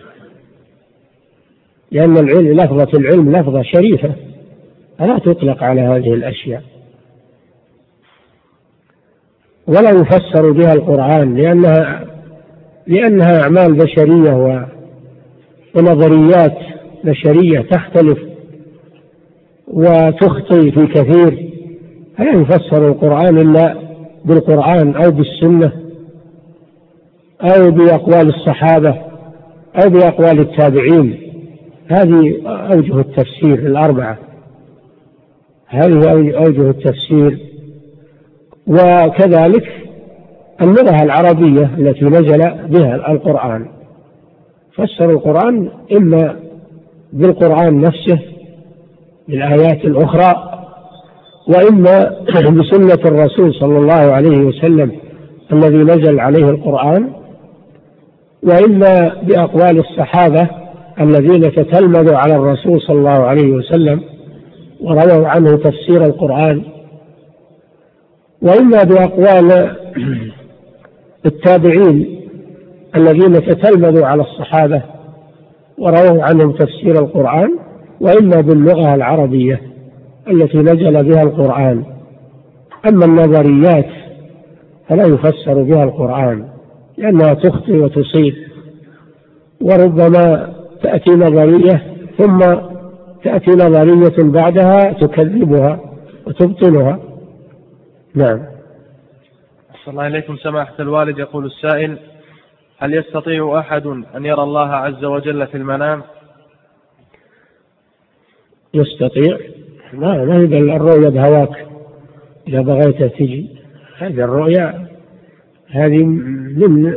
لأن العلم لفظة العلم لفظة شريفة فلا تطلق على هذه الأشياء. ولا يفسر بها القرآن لأنها لأنها أعمال بشرية ونظريات بشرية تختلف وتخطي في كثير، فلا يفسر القرآن إلا بالقرآن أو بالسنة أو بأقوال الصحابة أو بأقوال التابعين. هذه أوجه التفسير الأربعة، هذه أوجه التفسير. وكذلك اللغة العربية التي نزل بها القرآن، فسر القرآن إما بالقرآن نفسه بالآيات الأخرى، وإما بسنة الرسول صلى الله عليه وسلم الذي نزل عليه القرآن، وإما بأقوال الصحابة الذين تتلمذوا على الرسول صلى الله عليه وسلم ورووا عنه تفسير القرآن، وإما بأقوال التابعين الذين تتلمذوا على الصحابة ورووا عنهم تفسير القرآن، وإما باللغة العربية التي نزل بها القرآن. أما النظريات فلا يفسر بها القرآن لأنها تخطئ وتصيب، وربما تأتي نظرية ثم تأتي نظرية بعدها تكذبها وتبطلها. نعم.
أحسن الله إليكم سماحة الوالد. يقول السائل: هل يستطيع أحد أن يرى الله عز وجل في المنام؟
يستطيع، ما ما هي الرؤيا بهواك إذا بغيت تجي، هذه الرؤيا هذه من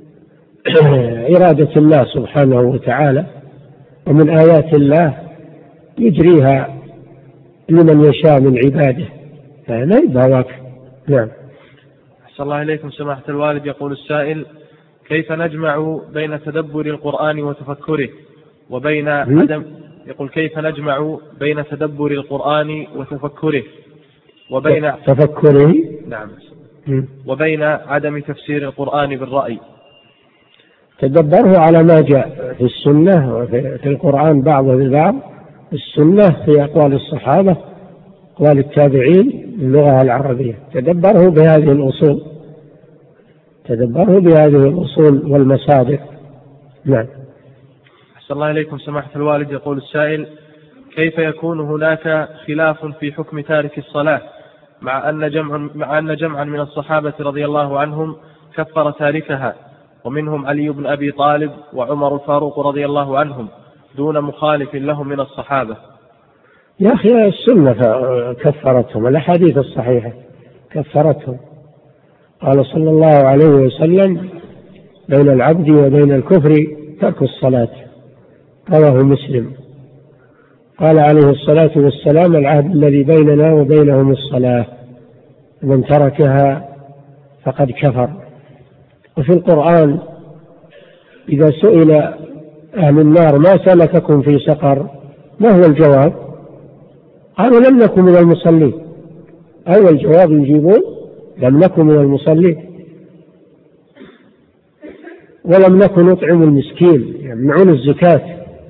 إرادة الله سبحانه وتعالى، ومن آيات الله يجريها لمن يشاء من عباده، فما هي بهواك. نعم.
أحسن الله إليكم سماحة الوالد. يقول السائل: كيف نجمع بين تدبر القرآن وتفكره وبين عدم يقول كيف نجمع بين تدبر القرآن وتفكره وبين
تفكره
نعم وبين عدم تفسير القرآن بالرأي؟
تدبره على ما جاء في السنة وفي القرآن بعضه بالبعض. السنة في أقوال الصحابة، أقوال التابعين، اللغة العربية. تدبره بهذه الأصول، تدبره بهذه الأصول والمصادر. نعم.
أحسن الله إليكم سماحة الوالد. يقول السائل: كيف يكون هناك خلاف في حكم تارك الصلاة مع أن جمع مع أن جمعا من الصحابة رضي الله عنهم كفر تاركها، ومنهم علي بن أبي طالب وعمر الفاروق رضي الله عنهم دون مخالف لهم من الصحابة؟
يا أخي السنة كفرتهم، الأحاديث الصحيحة كفرتهم. قال صلى الله عليه وسلم: بين العبد وبين الكفر ترك الصلاة، رواه مسلم. قال عليه الصلاة والسلام: العهد الذي بيننا وبينهم الصلاة، من تركها فقد كفر. وفي القرآن إذا سئل أهل النار: ما سلككم في سقر؟ ما هو الجواب؟ قالوا: لم نكن من المصلين. أول جواب يجيبون: لم نكن من المصلين، ولم نكن نطعم المسكين يمنعون الزكاة،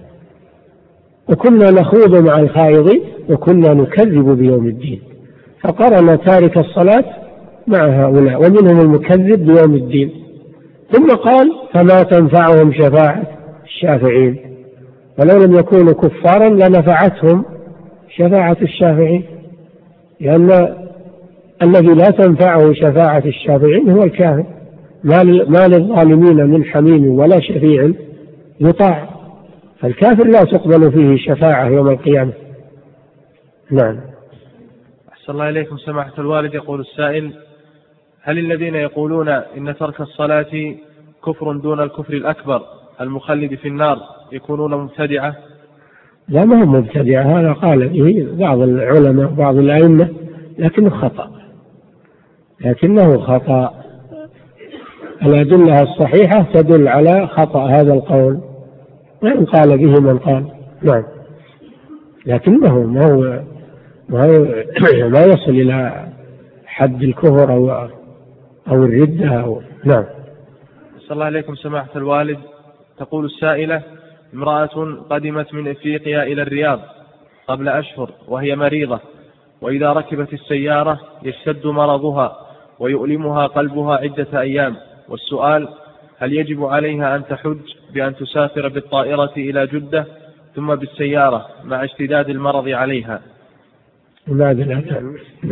وكنا نخوض مع الخائضين، وكنا نكذب بيوم الدين. فقرن تارك الصلاة مع هؤلاء، ومنهم المكذب بيوم الدين. ثم قال: فما تنفعهم شفاعة الشافعين، ولو لم يكونوا كفارا لنفعتهم شفاعة الشافعين، لأن الذي لا تنفعه شفاعة الشافعين هو الكافر. ما للظالمين من حميم ولا شفيع يطاع، فالكافر لا تقبل فيه شفاعة يوم القيامة. نعم.
أحسن أحسن الله إليكم سماحة الوالد. يقول السائل: هل الذين يقولون إن ترك الصلاة كفر دون الكفر الأكبر المخلد في النار يكونون مبتدعة؟
لا، ما هم مبتدعة، هذا قال به بعض العلماء بعض الأئمة، لكنه خطأ لكنه خطأ الأدلة الصحيحة تدل على خطأ هذا القول، وإن قال به من قال. نعم، لكنه ما هو ما, هو ما يصل إلى حد الكفر أو أو الردة أو. نعم.
صلى الله عليكم سماحة الوالد. تقول السائلة: امرأة قدمت من إفريقيا إلى الرياض قبل أشهر وهي مريضة، وإذا ركبت السيارة يشتد مرضها ويؤلمها قلبها عدة أيام، والسؤال: هل يجب عليها أن تحج بأن تسافر بالطائرة إلى جدة ثم بالسيارة مع اشتداد المرض عليها؟
بعد الأذان.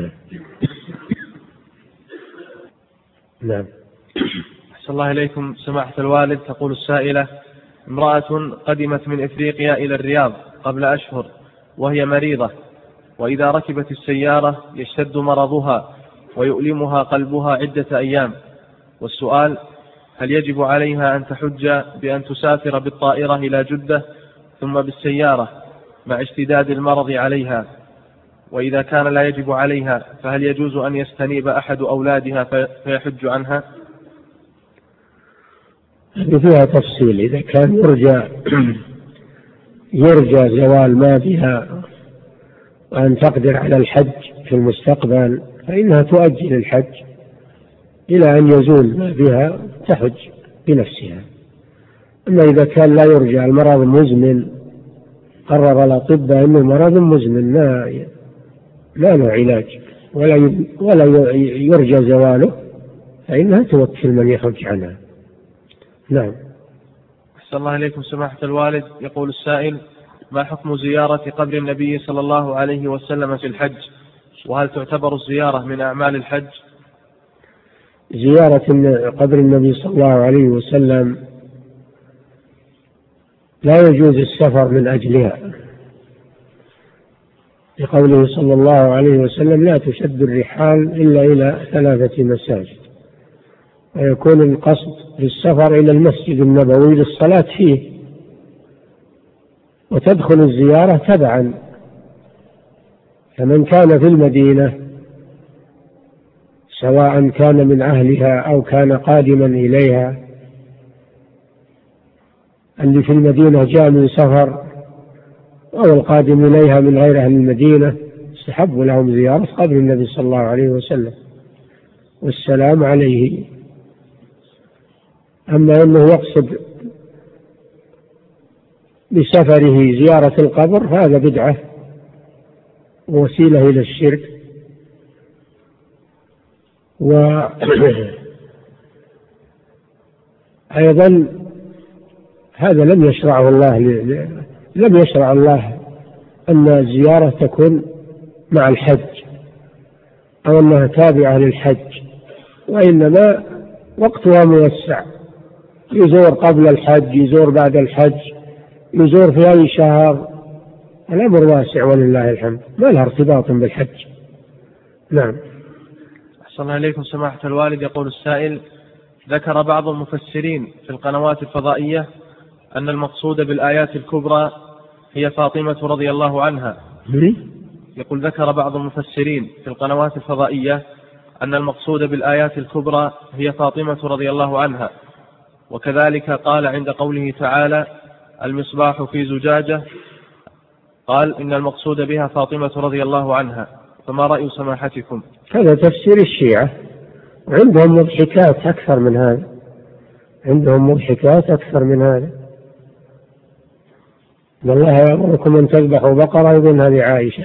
نعم.
أحسن الله إليكم سماحة الوالد. تقول السائلة: امرأة قدمت من إفريقيا إلى الرياض قبل أشهر وهي مريضة، وإذا ركبت السيارة يشتد مرضها ويؤلمها قلبها عدة أيام، والسؤال: هل يجب عليها أن تحج بأن تسافر بالطائرة إلى جدة ثم بالسيارة مع اشتداد المرض عليها؟ وإذا كان لا يجب عليها فهل يجوز أن يستنيب أحد أولادها فيحج عنها؟
هذه فيها تفصيل. إذا كان يرجى يرجى زوال ما بها وأن تقدر على الحج في المستقبل فإنها تؤجل الحج إلى أن يزول ما بها تحج بنفسها. أما إذا كان لا يرجى المرض مزمن، قرر الأطباء أنه مرض مزمن لا لا له علاج ولا ولا يرجى زواله، فإنها توكل من يحج عنها. نعم.
أحسن الله إليكم سماحة الوالد. يقول السائل: ما حكم زيارة قبر النبي صلى الله عليه وسلم في الحج، وهل تعتبر الزيارة من أعمال الحج؟
زيارة قبر النبي صلى الله عليه وسلم لا يجوز السفر من أجلها، لقوله صلى الله عليه وسلم: لا تشد الرحال إلا إلى ثلاثة مساجد، ويكون القصد للسفر إلى المسجد النبوي للصلاة فيه، وتدخل الزيارة تبعا. فمن كان في المدينة سواء كان من أهلها أو كان قادما إليها، اللي في المدينة جاء من سفر أو القادم إليها من غير أهل المدينة، استحب لهم زيارة قبر النبي صلى الله عليه وسلم والسلام عليه. أما أنه يقصد بسفره زيارة القبر فهذا بدعة ووسيلة إلى الشرك. وأيضا هذا لم يشرعه الله لم يشرع الله أن الزيارة تكون مع الحج أو أنها تابعة للحج، وإنما وقتها موسع، يزور قبل الحج، يزور بعد الحج، يزور في أي شهر، الأمر واسع ولله الحمد، ما لها ارتباط بالحج. نعم.
أحسن الله إليكم سماحة الوالد. يقول السائل: ذكر بعض المفسرين في القنوات الفضائية أن المقصود بالآيات الكبرى هي فاطمة رضي الله عنها. يقول: ذكر بعض المفسرين في القنوات الفضائية أن المقصود بالآيات الكبرى هي فاطمة رضي الله عنها، وكذلك قال عند قوله تعالى: المصباح في زجاجة، قال إن المقصود بها فاطمة رضي الله عنها، فما رأي سماحتكم؟
هذا تفسير الشيعة، وعندهم مضحكات أكثر من هذا، عندهم مضحكات أكثر من هذا. والله يأمركم أن تذبحوا بقرة، يقول هذه عائشة.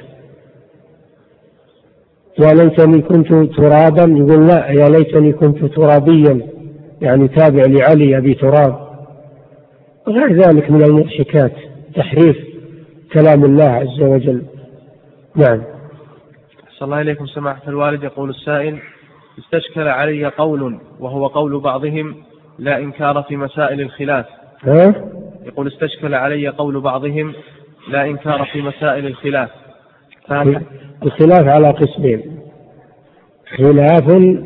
يا ليتني كنت ترابا، يقول لا، يا ليتني كنت ترابيا، يعني تابع لعلي أبي تراب. وغير ذلك من المضحكات، تحريف كلام الله عز وجل. نعم.
أحسن الله إليكم سماحة الوالد. يقول السائل: استشكل علي قول وهو قول بعضهم لا إنكار في مسائل الخلاف.
ها؟
يقول: استشكل علي قول بعضهم لا إنكار في مسائل الخلاف،
الخلاف على قسمين: خلاف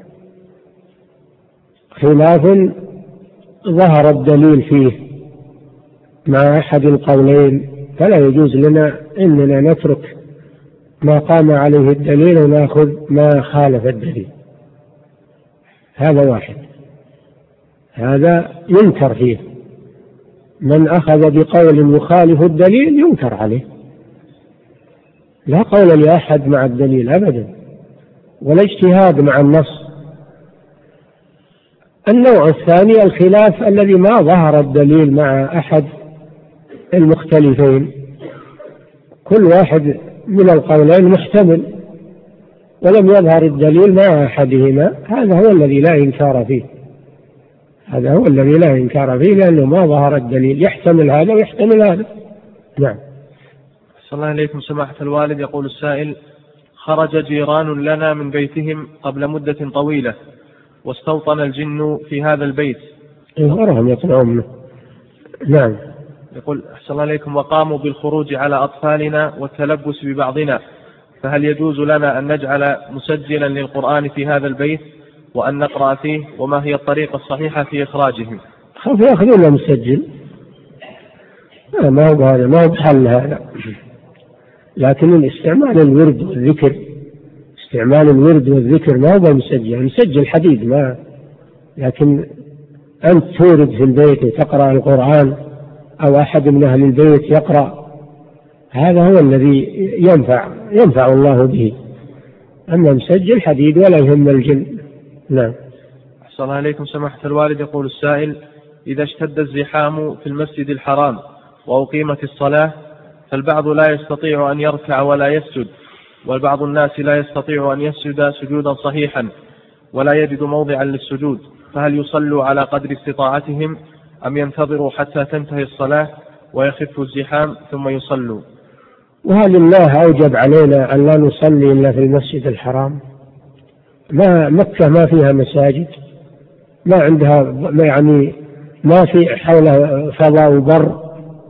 خلاف ظهر الدليل فيه مع أحد القولين، فلا يجوز لنا إننا نترك ما قام عليه الدليل ونأخذ ما خالف الدليل. هذا واحد، هذا ينكر فيه. من أخذ بقول يخالف الدليل ينكر عليه، لا قول لأحد مع الدليل أبدا، ولا اجتهاد مع النص. النوع الثاني الخلاف الذي ما ظهر الدليل مع أحد المختلفين، كل واحد من القولين محتمل ولم يظهر الدليل مع أحدهما، هذا هو الذي لا إنكار فيه، هذا هو الذي لا إنكار فيه لأنه ما ظهر الدليل، يحتمل هذا ويحتمل هذا. نعم.
صلى الله عليكم سماحة الوالد. يقول السائل: خرج جيران لنا من بيتهم قبل مدة طويلة واستوطن الجن في هذا البيت.
أراهم يطلعون منه. نعم.
يقول: أحسن الله عليكم، وقاموا بالخروج على أطفالنا والتلبس ببعضنا، فهل يجوز لنا أن نجعل مسجلا للقرآن في هذا البيت وأن نقرأ فيه؟ وما هي الطريقة الصحيحة في إخراجهم؟
خاف يأخذون مسجل، ما هو هذا، ما هو بحل هذا، لكن الاستعمال الورد والذكر، استعمال الورد والذكر ما هو بمسجل، مسجل حديد ما، لكن أنت تورد في البيت وتقرأ القرآن أو أحد من أهل البيت يقرأ، هذا هو الذي ينفع ينفع الله به، أما مسجل حديد ولا يهم الجن. نعم.
أحسن الله عليكم سماحة الوالد. يقول السائل: إذا اشتد الزحام في المسجد الحرام وأقيمت الصلاة، فالبعض لا يستطيع أن يركع ولا يسجد، والبعض الناس لا يستطيع أن يسجد سجودا صحيحا ولا يجد موضعا للسجود، فهل يصلوا على قدر استطاعتهم أم ينتظروا حتى تنتهي الصلاة ويخف الزحام ثم يصلوا؟
وهل الله أوجب علينا أن لا نصلي إلا في المسجد الحرام؟ ما مكة ما فيها مساجد، ما عندها ما يعني ما في حولها فضاء وبر،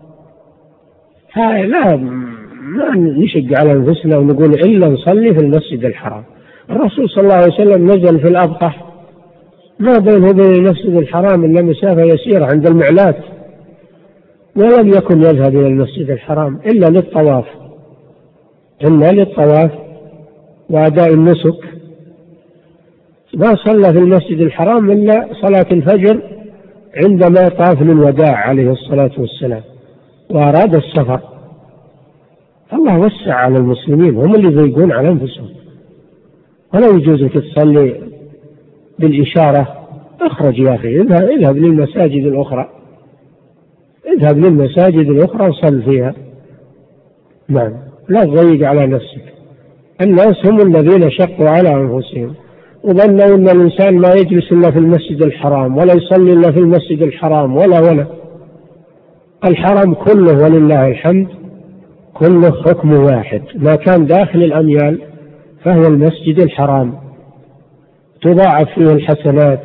لا ما نشق على أنفسنا ونقول إلا نصلي في المسجد الحرام. الرسول صلى الله عليه وسلم نزل في الأبطح ما بينه وبين المسجد الحرام إلا مسافة يسيرة عند المعلات، ولم يكن يذهب إلى المسجد الحرام إلا للطواف إلا للطواف وأداء النسك، ما صلى في المسجد الحرام إلا صلاة الفجر عندما طاف للوداع عليه الصلاة والسلام وأراد السفر. الله وسع على المسلمين، هم اللي يضيقون على أنفسهم، ولا يجوز أن تصلي بالإشارة. اخرج يا أخي، اذهب, اذهب للمساجد الأخرى اذهب للمساجد الأخرى وصل فيها. نعم، لا تضيق على نفسك. الناس هم الذين شقوا على أنفسهم وظنوا أن الإنسان ما يجلس إلا في المسجد الحرام ولا يصلي إلا في المسجد الحرام، ولا ولا الحرم كله ولله الحمد كله حكم واحد، ما كان داخل الأميال فهو المسجد الحرام، تضاعف فيه الحسنات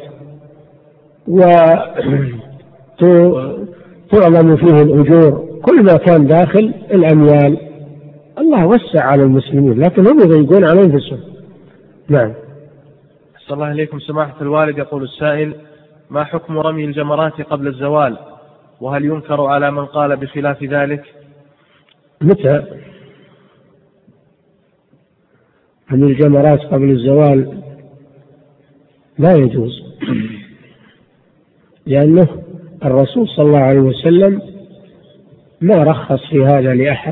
وتعلم فيه الأجور، كل ما كان داخل الأميال. الله وسع على المسلمين لكن هم يضيقون على أنفسهم. نعم.
أحسن الله إليكم سماحة الوالد. يقول السائل: ما حكم رمي الجمرات قبل الزوال، وهل ينكر على من قال بخلاف ذلك؟
متى رمي الجمرات قبل الزوال؟ لا يجوز، لأنه الرسول صلى الله عليه وسلم ما رخص في هذا لأحد،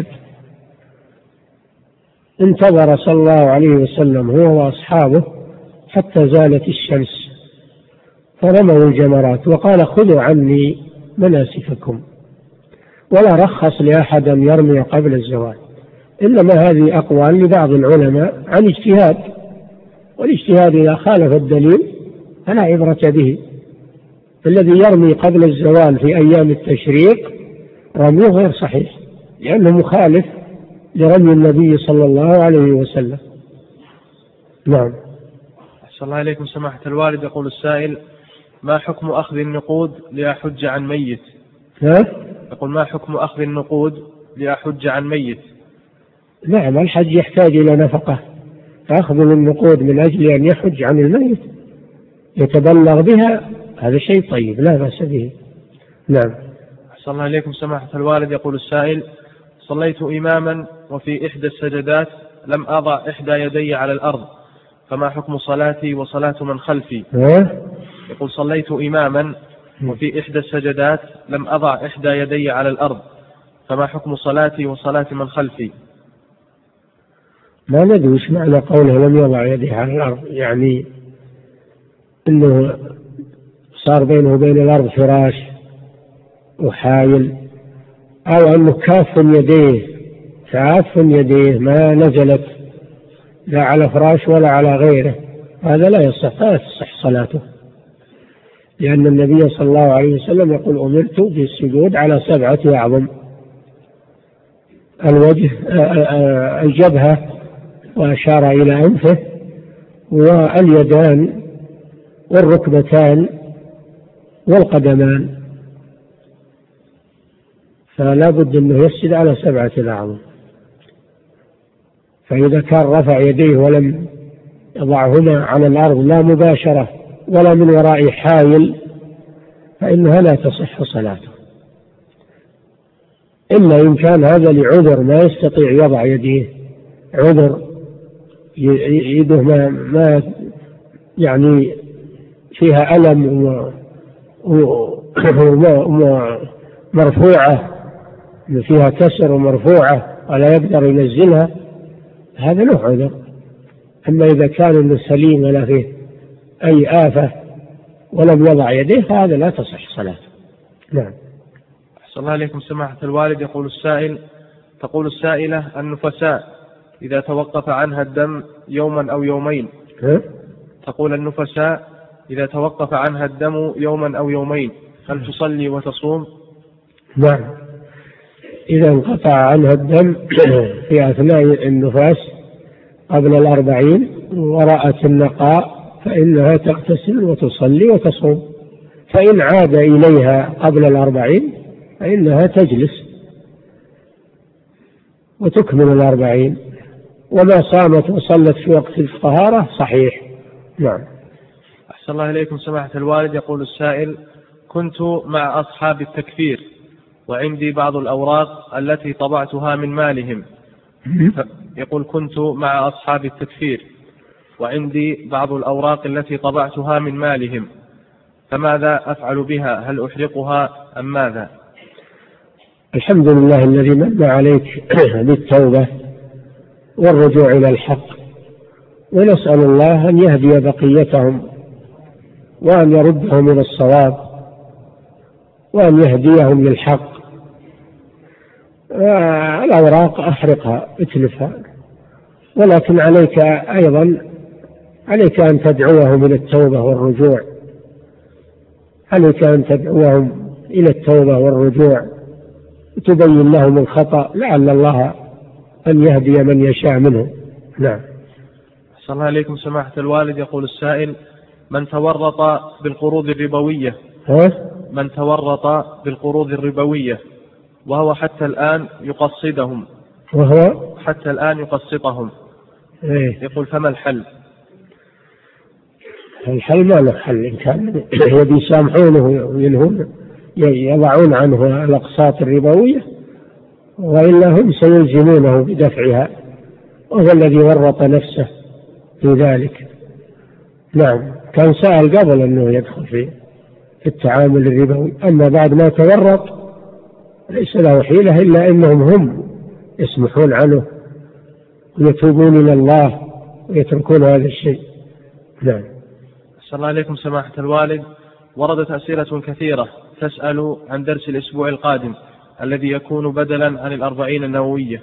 انتظر صلى الله عليه وسلم هو وأصحابه حتى زالت الشمس فرموا الجمرات وقال: خذوا عني مناسككم، ولا رخص لأحد أن يرمي قبل الزوال، إنما هذه أقوال لبعض العلماء عن اجتهاد، والاجتهاد إذا خالف الدليل فلا عبرة به. الذي يرمي قبل الزوال في أيام التشريق رميه غير صحيح، لأنه مخالف لرمي النبي صلى الله عليه وسلم. نعم.
أحسن الله إليكم سماحة الوالد. يقول السائل: ما حكم أخذ النقود لأحج عن ميت؟
ها؟
يقول: ما حكم أخذ النقود لأحج عن ميت؟
نعم، الحج يحتاج إلى نفقة، فأخذ من نقود من أجل أن يحج عن الميت يتبلغ بها، هذا شيء طيب لا بأس به. نعم.
أحسن الله إليكم سماحة الوالد. يقول السائل: صليت إماما وفي إحدى السجدات لم أضع إحدى يدي على الأرض، فما حكم صلاتي وصلاة من خلفي؟ يقول: صليت إماما وفي إحدى السجدات لم أضع إحدى يدي على الأرض، فما حكم صلاتي وصلاة من خلفي؟
ما ندري وش معنى قوله لم يضع يده على الأرض، يعني إنه صار بينه وبين الأرض فراش وحايل، أو أنه كاف يديه كاف يديه ما نزلت لا على فراش ولا على غيره، هذا لا يصح، لا تصح صلاته، لأن النبي صلى الله عليه وسلم يقول: أمرت بالسجود على سبعة أعظم: الوجه الجبهة، وأشار إلى أنفه، واليدان، والركبتان، والقدمان، فلا بد أنه يسجد على سبعة أعظم. فإذا كان رفع يديه ولم يضعهما على الأرض لا مباشرة ولا من وراء حائل فإنها لا تصح صلاته، إلا إن كان هذا لعذر ما يستطيع يضع يديه، عذر يده ما, ما يعني فيها ألم ومرفوعة، فيها كسر ومرفوعة ولا يقدر ينزلها، هذا له عذر. أما إذا كان إنه سليم ولا فيه أي آفة ولم يضع يديه فهذا لا تصح صلاته. نعم.
أحسن الله عليكم سماحة الوالد. يقول السائل تقول السائلة: النفساء إذا توقف عنها الدم يوما أو يومين،
ها؟
تقول النفساء إذا توقف عنها الدم يوما أو يومين هل تصلي وتصوم؟
نعم، إذا انقطع عنها الدم في أثناء النفاس قبل الأربعين ورأت النقاء فإنها تغتسل وتصلي وتصوم، فإن عاد إليها قبل الأربعين فإنها تجلس وتكمل الأربعين، وما صامت وصلت في وقت الطهارة صحيح. نعم.
أحسن الله إليكم سماحة الوالد. يقول السائل: كنت مع أصحاب التكفير وعندي بعض الأوراق التي طبعتها من مالهم. يقول: كنت مع أصحاب التكفير وعندي بعض الأوراق التي طبعتها من مالهم، فماذا أفعل بها؟ هل أحرقها أم ماذا؟
الحمد لله الذي من عليك بالتوبة والرجوع إلى الحق، ونسأل الله أن يهدي بقيتهم وأن يردهم إلى الصواب وأن يهديهم للحق. الأوراق أحرقها اتلفها، ولكن عليك أيضا عليك أن تدعوهم إلى التوبة والرجوع، عليك أن تدعوهم إلى التوبة والرجوع وتبين لهم الخطأ لعل الله أن يهدي من يشاء منه. نعم.
أحسن الله عليكم سماحة الوالد. يقول السائل: من تورط بالقروض الربوية
ها؟ من
تورط بالقروض الربوية وهو حتى الآن يقصدهم
وهو
حتى الآن يقسطهم،
إيه؟
يقول: فما الحل؟
الحل ما له حل، إن كان يبي يسامحونه وينهون يضعون عنه الأقساط الربوية، وإلا هم سيلزمونه بدفعها، وهو الذي ورط نفسه في ذلك. نعم، كان سأل قبل أنه يدخل في التعامل الربوي، أما بعد ما تورط ليس له حيلة إلا أنهم هم يسمحون عنه ويتوبون إلى الله ويتركون هذا الشيء. نعم.
أحسن الله عليكم سماحة الوالد. وردت أسئلة كثيرة تسأل عن درس الأسبوع القادم الذي يكون بدلا عن الأربعين النووية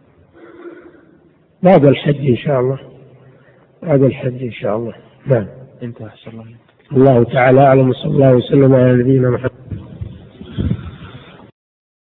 بعد الحج إن شاء الله، بعد الحج إن شاء الله. نعم.
انتهى. أحسن الله.
الله تعالى أعلم، صلى الله وسلم على نبينا محمد.